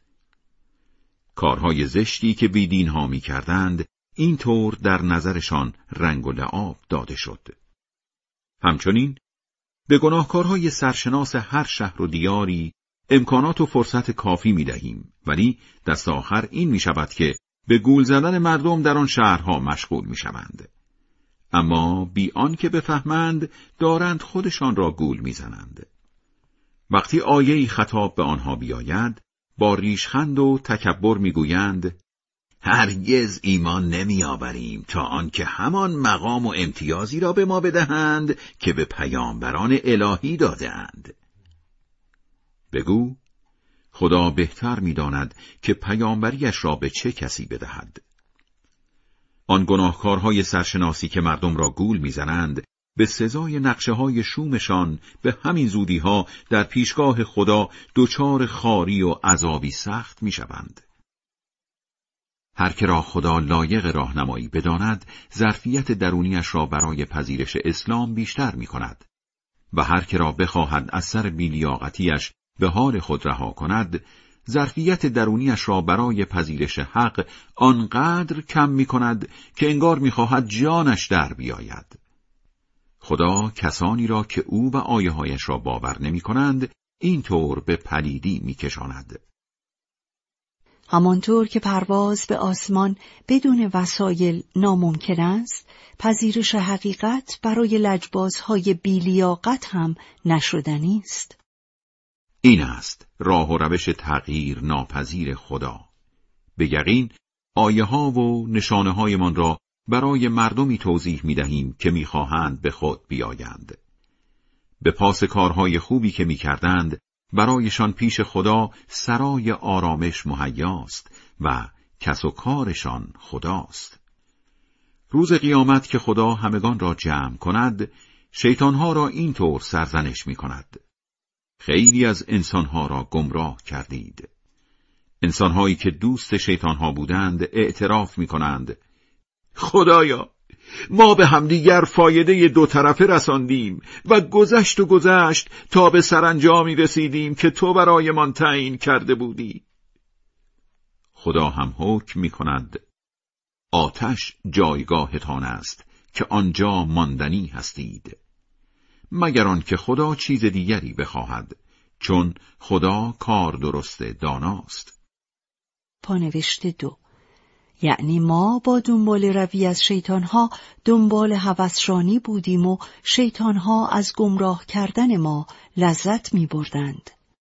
کارهای زشتی که بیدینها می کردند اینطور در نظرشان رنگ و لعاب داده شد. همچنین به گناهکارهای سرشناس هر شهر و دیاری امکانات و فرصت کافی می دهیم، ولی دست آخر این می شود که به گول زدن مردم در آن شهرها مشغول می شوند. اما بی آن که بفهمند دارند خودشان را گول می زنند. وقتی آیه‌ای خطاب به آنها بیاید، با ریشخند و تکبر میگویند هرگز ایمان نمی‌آوریم تا آنکه همان مقام و امتیازی را به ما بدهند که به پیامبران الهی داده‌اند. بگو خدا بهتر می‌داند که پیامبریش را به چه کسی بدهد. آن گناهکارهای سرشناسی که مردم را گول می‌زنند به سزای نقشه‌های شومشان به همین زودی‌ها در پیشگاه خدا دچار خواری و عذابی سخت می‌شوند. هر که را خدا لایق راهنمایی بداند، ظرفیت درونیش را برای پذیرش اسلام بیشتر می‌کند و هر که را بخواهد از سر بی‌لیاقتی‌اش به حال خود رها کند، ظرفیت درونیش را برای پذیرش حق آنقدر کم می‌کند که انگار می‌خواهد جانش در بیاید. خدا کسانی را که او و آیه‌هایش را باور نمی‌کنند اینطور به پلیدی می‌کشاند. همانطور که پرواز به آسمان بدون وسایل ناممکن است، پذیرش حقیقت برای لجبازهای بی‌لیاقت هم نشدنی است. این است راه و روش تغییر ناپذیر خدا. به یقین آیه‌ها و نشانه‌هایمان را برای مردمی توضیح می‌دهیم که می‌خواهند به خود بیایند. به پاس کارهای خوبی که می‌کردند برایشان پیش خدا سرای آرامش مهیاست و کس و کارشان خداست. روز قیامت که خدا همگان را جمع کند، شیطانها را اینطور سرزنش می‌کند: خیلی از انسانها را گمراه کردید. انسانهایی که دوست شیطانها بودند اعتراف می‌کنند: خدایا، ما به همدیگر فایده دو طرفه رساندیم و گذشت و گذشت تا به سرانجامی رسیدیم که تو برایمان تعیین کرده بودی. خدا هم حکم می کند آتش جایگاهتان است که آنجا ماندنی هستید، مگر آن که خدا چیز دیگری بخواهد، چون خدا کار درست داناست. پانوشت دو، یعنی ما با دنبال روی از شیطانها دنبال هوسرانی بودیم و شیطانها از گمراه کردن ما لذت می بردند.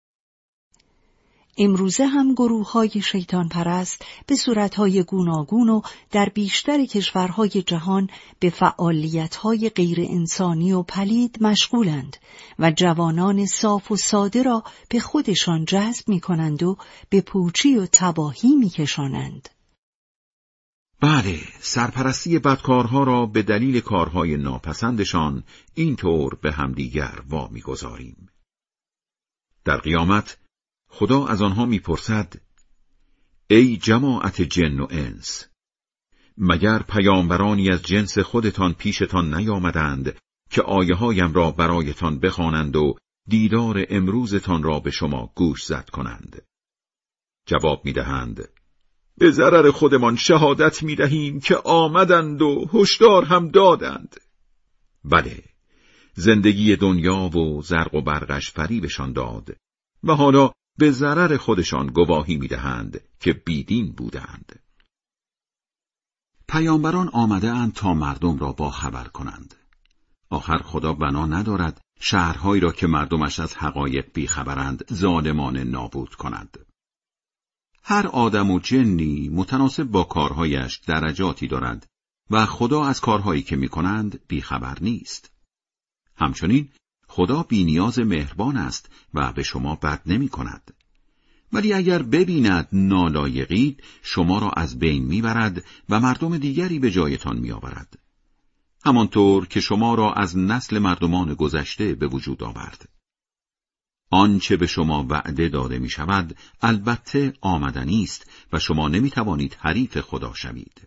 امروزه هم گروه‌های شیطان پرست به صورت‌های گوناگون و در بیشتر کشورهای جهان به فعالیت‌های غیر انسانی و پلید مشغولند و جوانان صاف و ساده را به خودشان جذب می‌کنند و به پوچی و تباهی می‌کشانند. بله، سرپرستی بدکارها را به دلیل کارهای ناپسندشان اینطور به همدیگر وامی‌گذاریم. در قیامت خدا از آنها میپرسد: ای جماعت جن و انس، مگر پیامبرانی از جنس خودتان پیشتان نیامدند که آیه هایم را برایتان بخوانند و دیدار امروزتان را به شما گوش زد کنند؟ جواب میدهند: به ضرر خودمان شهادت میدهیم که آمدند و هشدار هم دادند. بله، زندگی دنیا و زرق و برقش فریبشان داد و حالا به ضرر خودشان گواهی می‌دهند که بیدین بودند. پیامبران آمده اند تا مردم را با خبر کنند. آخر خدا بنا ندارد شهرهایی را که مردمش از حقایق بیخبرند ظالمان نابود کند. هر آدم و جنی متناسب با کارهایش درجاتی دارد و خدا از کارهایی که می‌کنند بیخبر نیست. همچنین خدا بی‌نیاز مهربان است و به شما بد نمی کند. ولی اگر ببیند نالایقید، شما را از بین میبرد و مردم دیگری به جایتان میآورد. همانطور که شما را از نسل مردمان گذشته به وجود آورد. آنچه به شما وعده داده می شود البته آمدنی است و شما نمی توانید حریف خدا شوید.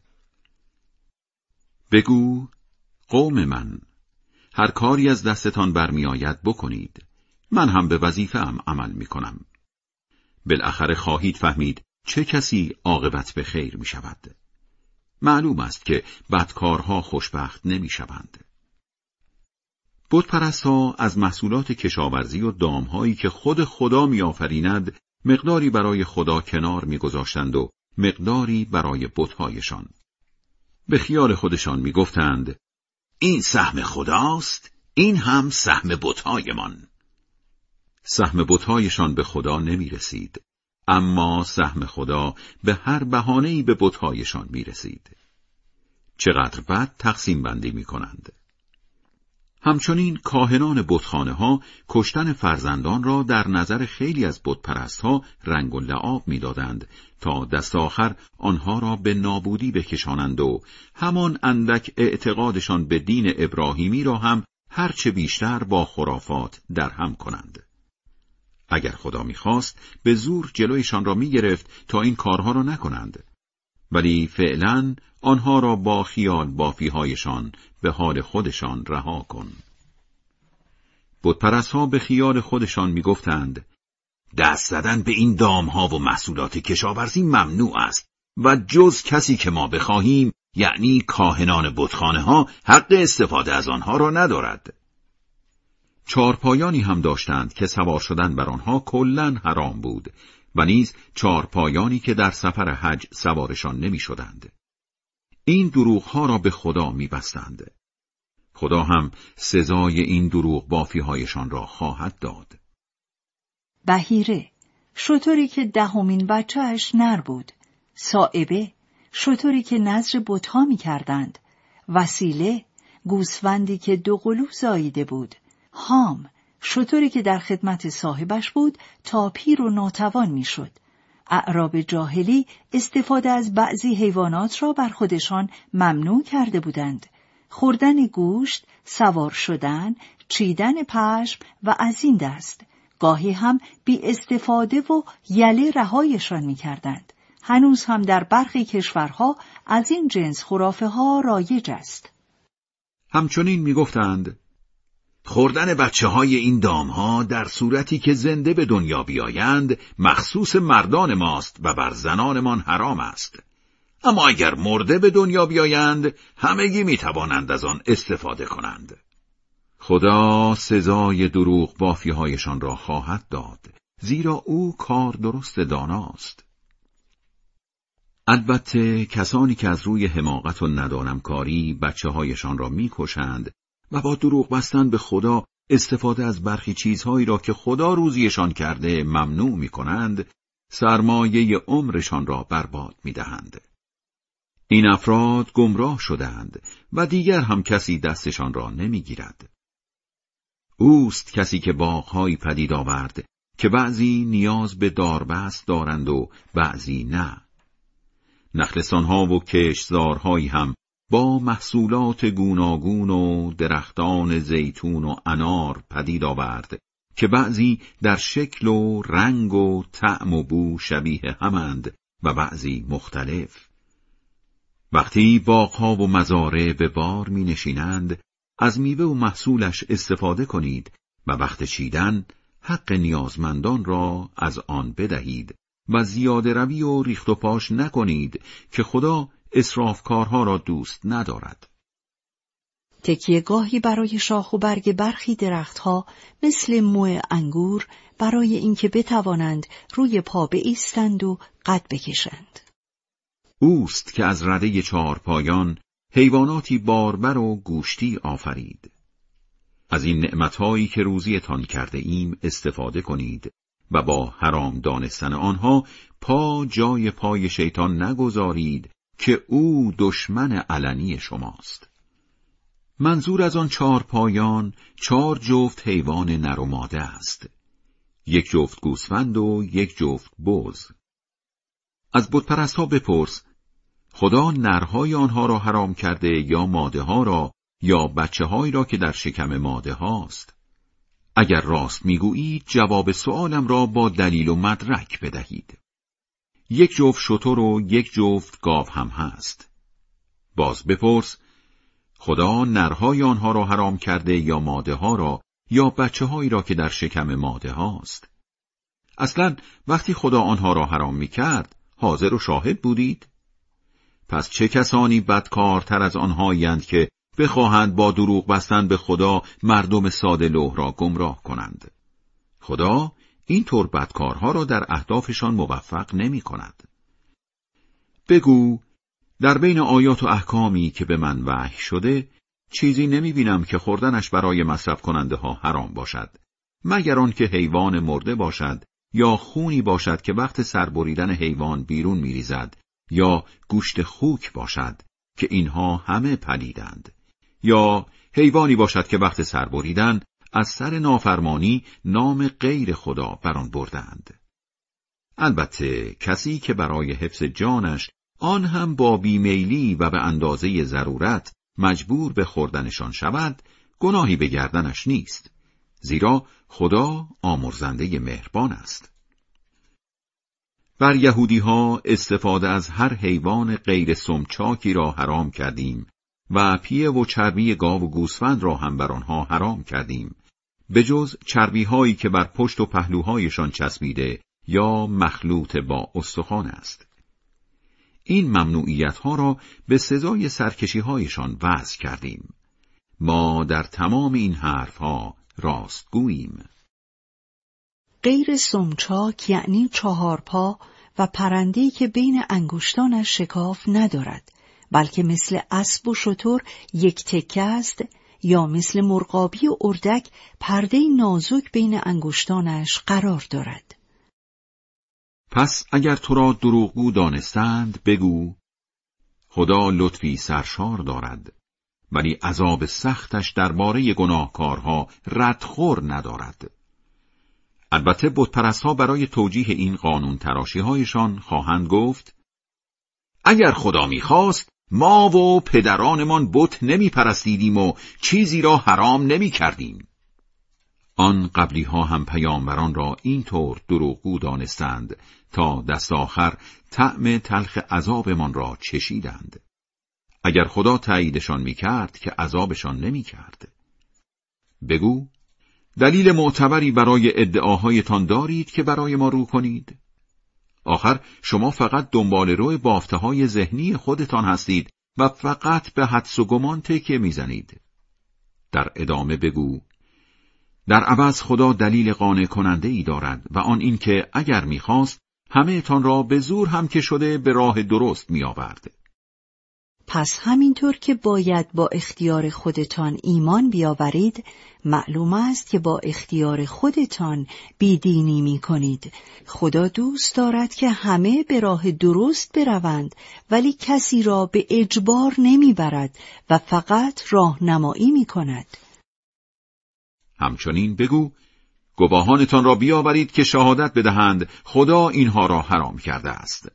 بگو: قوم من، هر کاری از دستتان برمی آید بکنید، من هم به وظیفه‌ام عمل می کنم. بالاخره خواهید فهمید چه کسی عاقبت به خیر می شود. معلوم است که بدکارها خوشبخت نمی شوند. بتپرست‌ها از محصولات کشاورزی و دامهایی که خود خدا می آفریند مقداری برای خدا کنار می گذاشتند و مقداری برای بت‌هایشان. به خیال خودشان می گفتند: این سهم خداست، این هم سهم بت‌هایمان. سهم بت‌هایشان به خدا نمی رسید، اما سهم خدا به هر بهانه‌ای به بت‌هایشان می رسید. چقدر بد تقسیم بندی می کنند. همچنین کاهنان بتخانه ها کشتن فرزندان را در نظر خیلی از بتپرست ها رنگ و لعاب می دادند تا دست آخر آنها را به نابودی بکشانند و همان اندک اعتقادشان به دین ابراهیمی را هم هرچه بیشتر با خرافات درهم کنند. اگر خدا می‌خواست به زور جلویشان را می‌گرفت تا این کارها را نکنند، ولی فعلاً آنها را با خیال بافی‌هایشان به حال خودشان رها کن. بتپرست‌ها به خیال خودشان می‌گفتند: دست زدن به این دام‌ها و محصولات کشاورزی ممنوع است و جز کسی که ما بخواهیم، یعنی کاهنان بتخانه‌ها، حق استفاده از آنها را ندارد. چارپایانی هم داشتند که سوار شدن بر آنها کلاً حرام بود و نیز چارپایانی که در سفر حج سوارشان نمی شدند. این دروغها را به خدا می بستند. خدا هم سزای این دروغ بافی‌هایشان را خواهد داد. بحیره، شتری که دهمین بچه‌اش نر بود. صائبه، شتری که نذر بت‌ها می کردند. وسیله، گوسفندی که دو قلو زاییده بود. هام، شتری که در خدمت صاحبش بود تا پیر و ناتوان میشد. اعراب جاهلی استفاده از بعضی حیوانات را بر خودشان ممنوع کرده بودند. خوردن گوشت، سوار شدن، چیدن پشم و از این دست. گاهی هم بی استفاده و یله رهایشان میکردند. هنوز هم در برخی کشورها از این جنس خرافه ها رایج است. همچنین میگفتند: خوردن بچه های این دامها در صورتی که زنده به دنیا بیایند مخصوص مردان ماست و بر زنانمان حرام است. اما اگر مرده به دنیا بیایند همگی میتوانند از آن استفاده کنند. خدا سزای دروغ بافیهایشان را خواهد داد، زیرا او کار درست داناست. البته کسانی که از روی حماقت و ندانمکاری بچه هایشان را میکشند و با دروغ بستن به خدا استفاده از برخی چیزهایی را که خدا روزیشان کرده ممنوع میکنند، سرمایه عمرشان را برباد میدهند. این افراد گمراه شدند و دیگر هم کسی دستشان را نمیگیرد. اوست کسی که باغ‌هایی پدید آورد که بعضی نیاز به داربست دارند و بعضی نه. نخلستانها و کشتزارهایی هم با محصولات گوناگون و درختان زیتون و انار پدید آورد که بعضی در شکل و رنگ و طعم و بو شبیه همند و بعضی مختلف. وقتی باغ‌ها و مزارع به بار می نشینند، از میوه و محصولش استفاده کنید و وقت چیدن حق نیازمندان را از آن بدهید و زیاده روی و ریخت و پاش نکنید که خدا اسرافکارها را دوست ندارد. تکیه گاهی برای شاخ و برگ برخی درختها مثل مو انگور برای اینکه بتوانند روی پا بایستند و قد بکشند. اوست که از رده چهارپایان حیواناتی باربر و گوشتی آفرید. از این نعمتهایی که روزیتان کرده ایم استفاده کنید و با حرام دانستن آنها پا جای پای شیطان نگذارید که او دشمن علنی شماست. منظور از آن چهار پایان چهار جفت حیوان نر و ماده است. یک جفت گوسفند و یک جفت بز. از بتپرست‌ها بپرس: خدا نرهای آنها را حرام کرده یا ماده ها را یا بچه هایی را که در شکم ماده هاست؟ اگر راست میگویید جواب سؤالم را با دلیل و مدرک بدهید. یک جفت شتر و یک جفت گاو هم هست. باز بپرس: خدا نرهای آنها را حرام کرده یا ماده ها را یا بچه هایی را که در شکم ماده هاست؟ اصلا وقتی خدا آنها را حرام می کرد حاضر و شاهد بودید؟ پس چه کسانی بدکارتر از آنهایند که بخواهند با دروغ بستن به خدا مردم ساده لوح را گمراه کنند؟ خدا این طور بدکارها را در اهدافشان موفق نمی کند. بگو: در بین آیات و احکامی که به من وحی شده چیزی نمی بینم که خوردنش برای مصرف کننده ها حرام باشد، مگر آن که حیوان مرده باشد یا خونی باشد که وقت سربریدن حیوان بیرون می ریزد، یا گوشت خوک باشد که اینها همه پلیدند، یا حیوانی باشد که وقت سربریدن از سر نافرمانی نام غیر خدا بر آن بردند. البته کسی که برای حفظ جانش آن هم با بیمیلی و به اندازه ضرورت مجبور به خوردنشان شود، گناهی به گردنش نیست، زیرا خدا آمرزنده مهربان است. بر یهودی ها استفاده از هر حیوان غیر سمچاکی را حرام کردیم و پیه و چربی گاو و گوسفند را هم بر آنها حرام کردیم، به جز چربی هایی که بر پشت و پهلوهایشان چسبیده یا مخلوط با استخوان است. این ممنوعیت ها را به سزای سرکشی هایشان وضع کردیم. ما در تمام این حرف ها راست گوییم. غیر سمچاک یعنی چهار پا و پرنده‌ای که بین انگشتانش شکاف ندارد، بلکه مثل اسب و شتر یک تکه است، یا مثل مرغابی و اردک پرده نازک بین انگشتانش قرار دارد. پس اگر تو را دروغگو دانستند بگو: خدا لطفی سرشار دارد، ولی عذاب سختش درباره گناهکارها ردخور ندارد. البته بتپرست‌ها برای توجیه این قانون تراشی هایشان خواهند گفت: اگر خدا می‌خواست ما و پدرانمان بت نمی پرستیدیم و چیزی را حرام نمی کردیم. آن قبلی ها هم پیامبران را اینطور دروغگو دانستند تا دست آخر طعم تلخ عذابمان را چشیدند. اگر خدا تاییدشان می‌کرد که عذابشان نمی‌کرد. بگو دلیل معتبری برای ادعاهایتان دارید که برای ما رو کنید؟ آخر شما فقط دنبال رو بافته‌های ذهنی خودتان هستید و فقط به حدس و گمان تکیه می‌زنید. در ادامه بگو در عوض خدا دلیل قانع کننده ای دارد و آن این که اگر می‌خواست همه تان را به زور هم که شده به راه درست می‌آورد. پس همینطور که باید با اختیار خودتان ایمان بیاورید، معلوم است که با اختیار خودتان بیدینی می کنید. خدا دوست دارد که همه به راه درست بروند، ولی کسی را به اجبار نمی برد و فقط راهنمایی می کند. همچنین بگو گواهانتان را بیاورید که شهادت بدهند خدا اینها را حرام کرده است.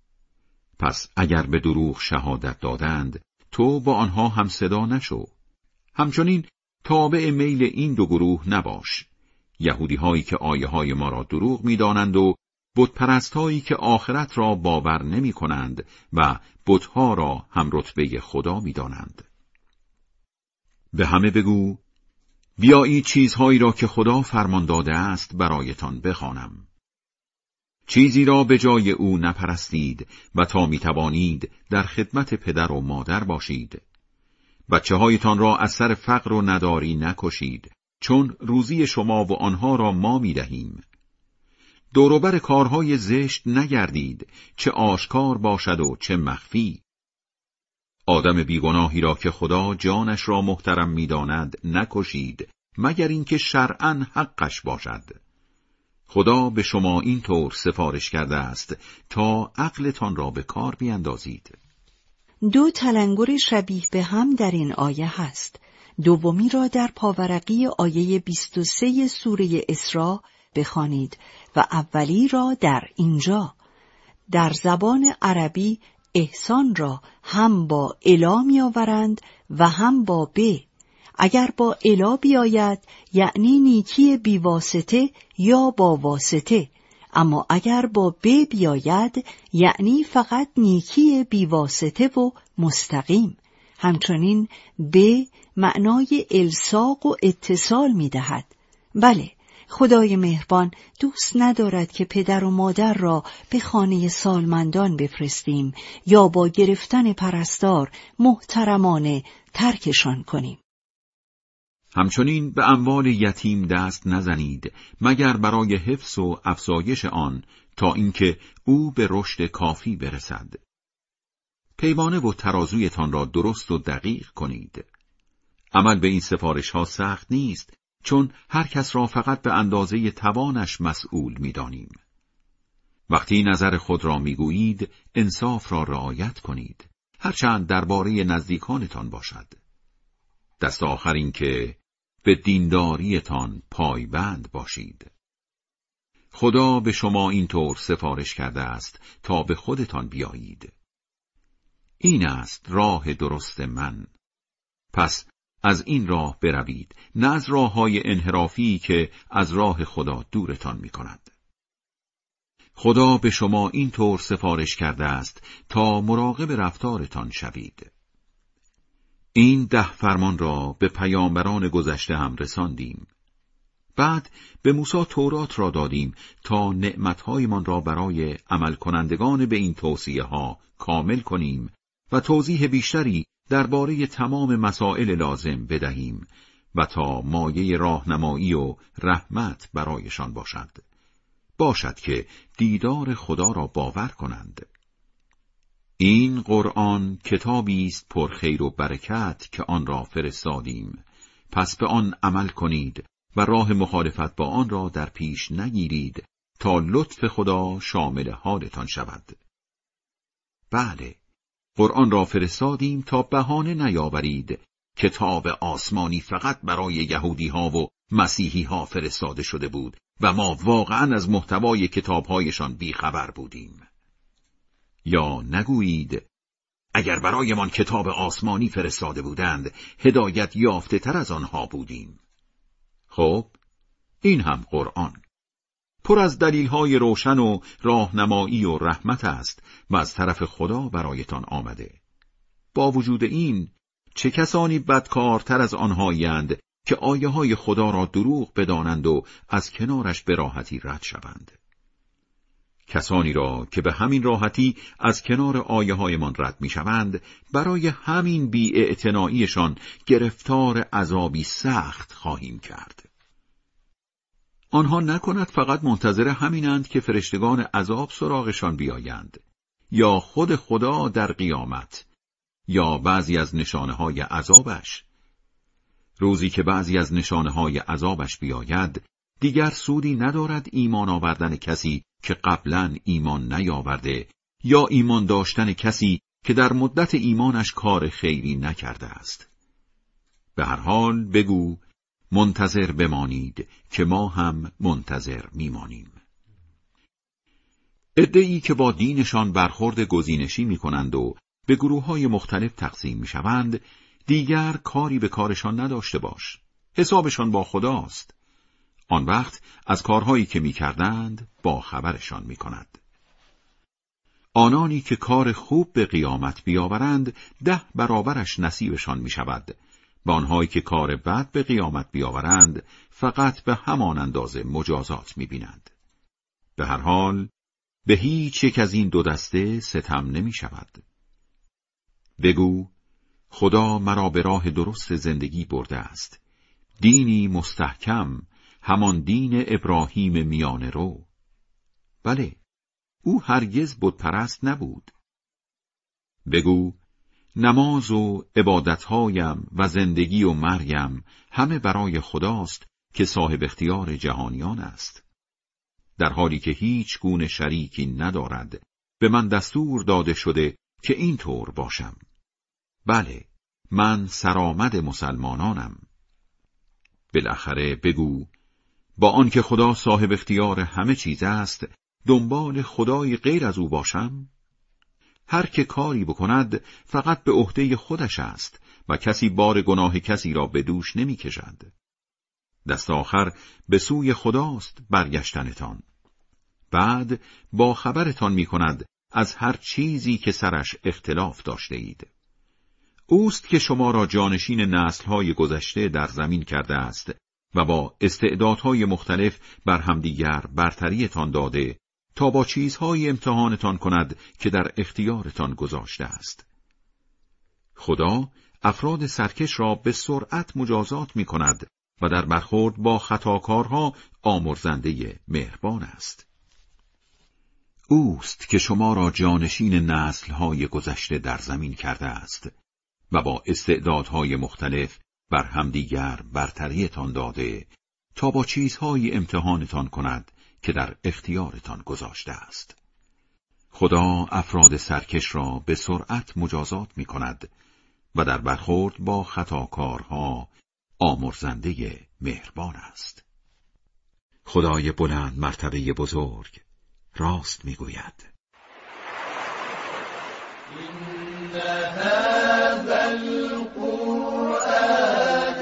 پس اگر به دروغ شهادت دادند، تو با آنها هم صدا نشو. همچنین تابع میل این دو گروه نباش. یهودی هایی که آیه های ما را دروغ می دانند و بت پرست هایی که آخرت را باور نمی کنند و بتها را هم رتبه خدا می دانند. به همه بگو بیایید چیزهایی را که خدا فرمان داده است برایتان بخوانم. چیزی را به جای او نپرستید و تا می توانید در خدمت پدر و مادر باشید. بچه هایتان را از سر فقر و نداری نکشید، چون روزی شما و آنها را ما می دهیم. دوروبر کارهای زشت نگردید، چه آشکار باشد و چه مخفی. آدم بیگناهی را که خدا جانش را محترم می داند نکشید، مگر اینکه شرعاً حقش باشد. خدا به شما این طور سفارش کرده است تا عقلتان را به کار بیندازید. دو تلنگر شبیه به هم در این آیه هست. دومی را در پاورقی آیه بیست و سه سوره اسراء بخوانید و اولی را در اینجا. در زبان عربی احسان را هم با الا می آورند و هم با ب. اگر با الا بیاید یعنی نیکی بیواسطه یا با واسطه، اما اگر با ب بیاید یعنی فقط نیکی بیواسطه و مستقیم. همچنین ب معنای الصاق و اتصال می دهد. بله، خدای مهربان دوست ندارد که پدر و مادر را به خانه سالمندان بفرستیم یا با گرفتن پرستار محترمانه ترکشان کنیم. همچنین به اموال یتیم دست نزنید مگر برای حفظ و افزایش آن تا اینکه او به رشد کافی برسد. پیمانه و ترازویتان را درست و دقیق کنید. عمل به این سفارش ها سخت نیست، چون هر کس را فقط به اندازه توانش مسئول می‌دانیم. وقتی نظر خود را می‌گویید انصاف را رعایت کنید، هرچند درباره نزدیکانتان باشد. دست آخر این که به دینداریتان پایبند باشید. خدا به شما این طور سفارش کرده است تا به خودتان بیایید. این است راه درست من. پس از این راه بروید، نه از راه‌های انحرافی که از راه خدا دورتان می‌کند. خدا به شما این طور سفارش کرده است تا مراقب رفتارتان شوید. این ده فرمان را به پیامبران گذشته هم رساندیم. بعد به موسی تورات را دادیم تا نعمت‌هایمان را برای عمل کنندگان به این توصیه ها کامل کنیم و توضیح بیشتری درباره تمام مسائل لازم بدهیم و تا مایه راهنمایی و رحمت برایشان باشد. باشد که دیدار خدا را باور کنند. این قرآن کتابی است پر خیر و برکت که آن را فرستادیم، پس به آن عمل کنید و راه مخالفت با آن را در پیش نگیرید تا لطف خدا شامل حالتان شود. بله، قرآن را فرستادیم تا بهانه نیاورید کتاب آسمانی فقط برای یهودی ها و مسیحی ها فرستاده شده بود و ما واقعا از محتوای کتابهایشان بیخبر بودیم. یا نگویید اگر برایمان کتاب آسمانی فرستاده بودند هدایت یافته تر از آنها بودیم. خب این هم قرآن پر از دلیل‌های روشن و راهنمایی و رحمت است و از طرف خدا برایتان آمده. با وجود این چه کسانی بدکارتر از آنهایند که آیه های خدا را دروغ بدانند و از کنارش به راحتی رد شوند. کسانی را که به همین راحتی از کنار آیه هایمان رد می شوند، برای همین بی‌اعتناییشان گرفتار عذابی سخت خواهیم کرد. آنها نکند فقط منتظر همینند که فرشتگان عذاب سراغشان بیایند، یا خود خدا در قیامت، یا بعضی از نشانه های عذابش. روزی که بعضی از نشانه های عذابش بیاید، دیگر سودی ندارد ایمان آوردن کسی که قبلا ایمان نیاورده، یا ایمان داشتن کسی که در مدت ایمانش کار خیری نکرده است. به هر حال بگو منتظر بمانید که ما هم منتظر میمانیم. عده‌ای که با دینشان برخورد گزینشی میکنند و به گروه‌های مختلف تقسیم میشوند، دیگر کاری به کارشان نداشته باش. حسابشان با خداست. آن وقت از کارهایی که میکردند با خبرشان میکند. آنانی که کار خوب به قیامت بیاورند، ده برابرش نصیبشان میشود. و آنهایی که کار بد به قیامت بیاورند، فقط به همان اندازه مجازات میبینند. به هر حال به هیچ یک از این دو دسته ستم نمی شود. بگو خدا مرا به راه درست زندگی برده است، دینی مستحکم، همان دین ابراهیم میانه رو. بله، او هرگز بت پرست نبود. بگو نماز و عبادتهایم و زندگی و مرگم همه برای خداست که صاحب اختیار جهانیان است. در حالی که هیچ گونه شریکی ندارد، به من دستور داده شده که این طور باشم. بله، من سرآمد مسلمانانم. بالاخره بگو با آنکه خدا صاحب اختیار همه چیز است، دنبال خدای غیر از او باشم؟ هر که کاری بکند فقط به عهده خودش است و کسی بار گناه کسی را به دوش نمی کشد. دست آخر به سوی خداست برگشتنتان. بعد با خبرتان می کند از هر چیزی که سرش اختلاف داشته اید. اوست که شما را جانشین نسل‌های گذشته در زمین کرده است و با استعدادهای مختلف بر همدیگر برتریتان داده تا با چیزهای امتحانتان کند که در اختیارتان گذاشته است. خدا افراد سرکش را به سرعت مجازات می کند و در برخورد با خطاکارها آمرزنده مهربان است. اوست که شما را جانشین نسل‌های گذشته در زمین کرده است و با استعدادهای مختلف بر همدیگر برتریتان داده تا با چیزهای امتحانتان کند که در اختیارتان گذاشته است. خدا افراد سرکش را به سرعت مجازات می کند و در برخورد با خطاکارها آمرزنده مهربان است. خدای بلند مرتبه بزرگ راست می گوید. إن هذا القرآن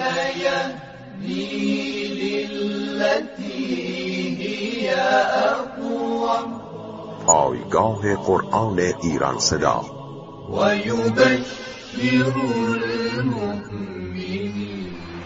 يهدي للتي هي أقوم. پایگاه قرآن ایران صدا. و یبشر المؤمنین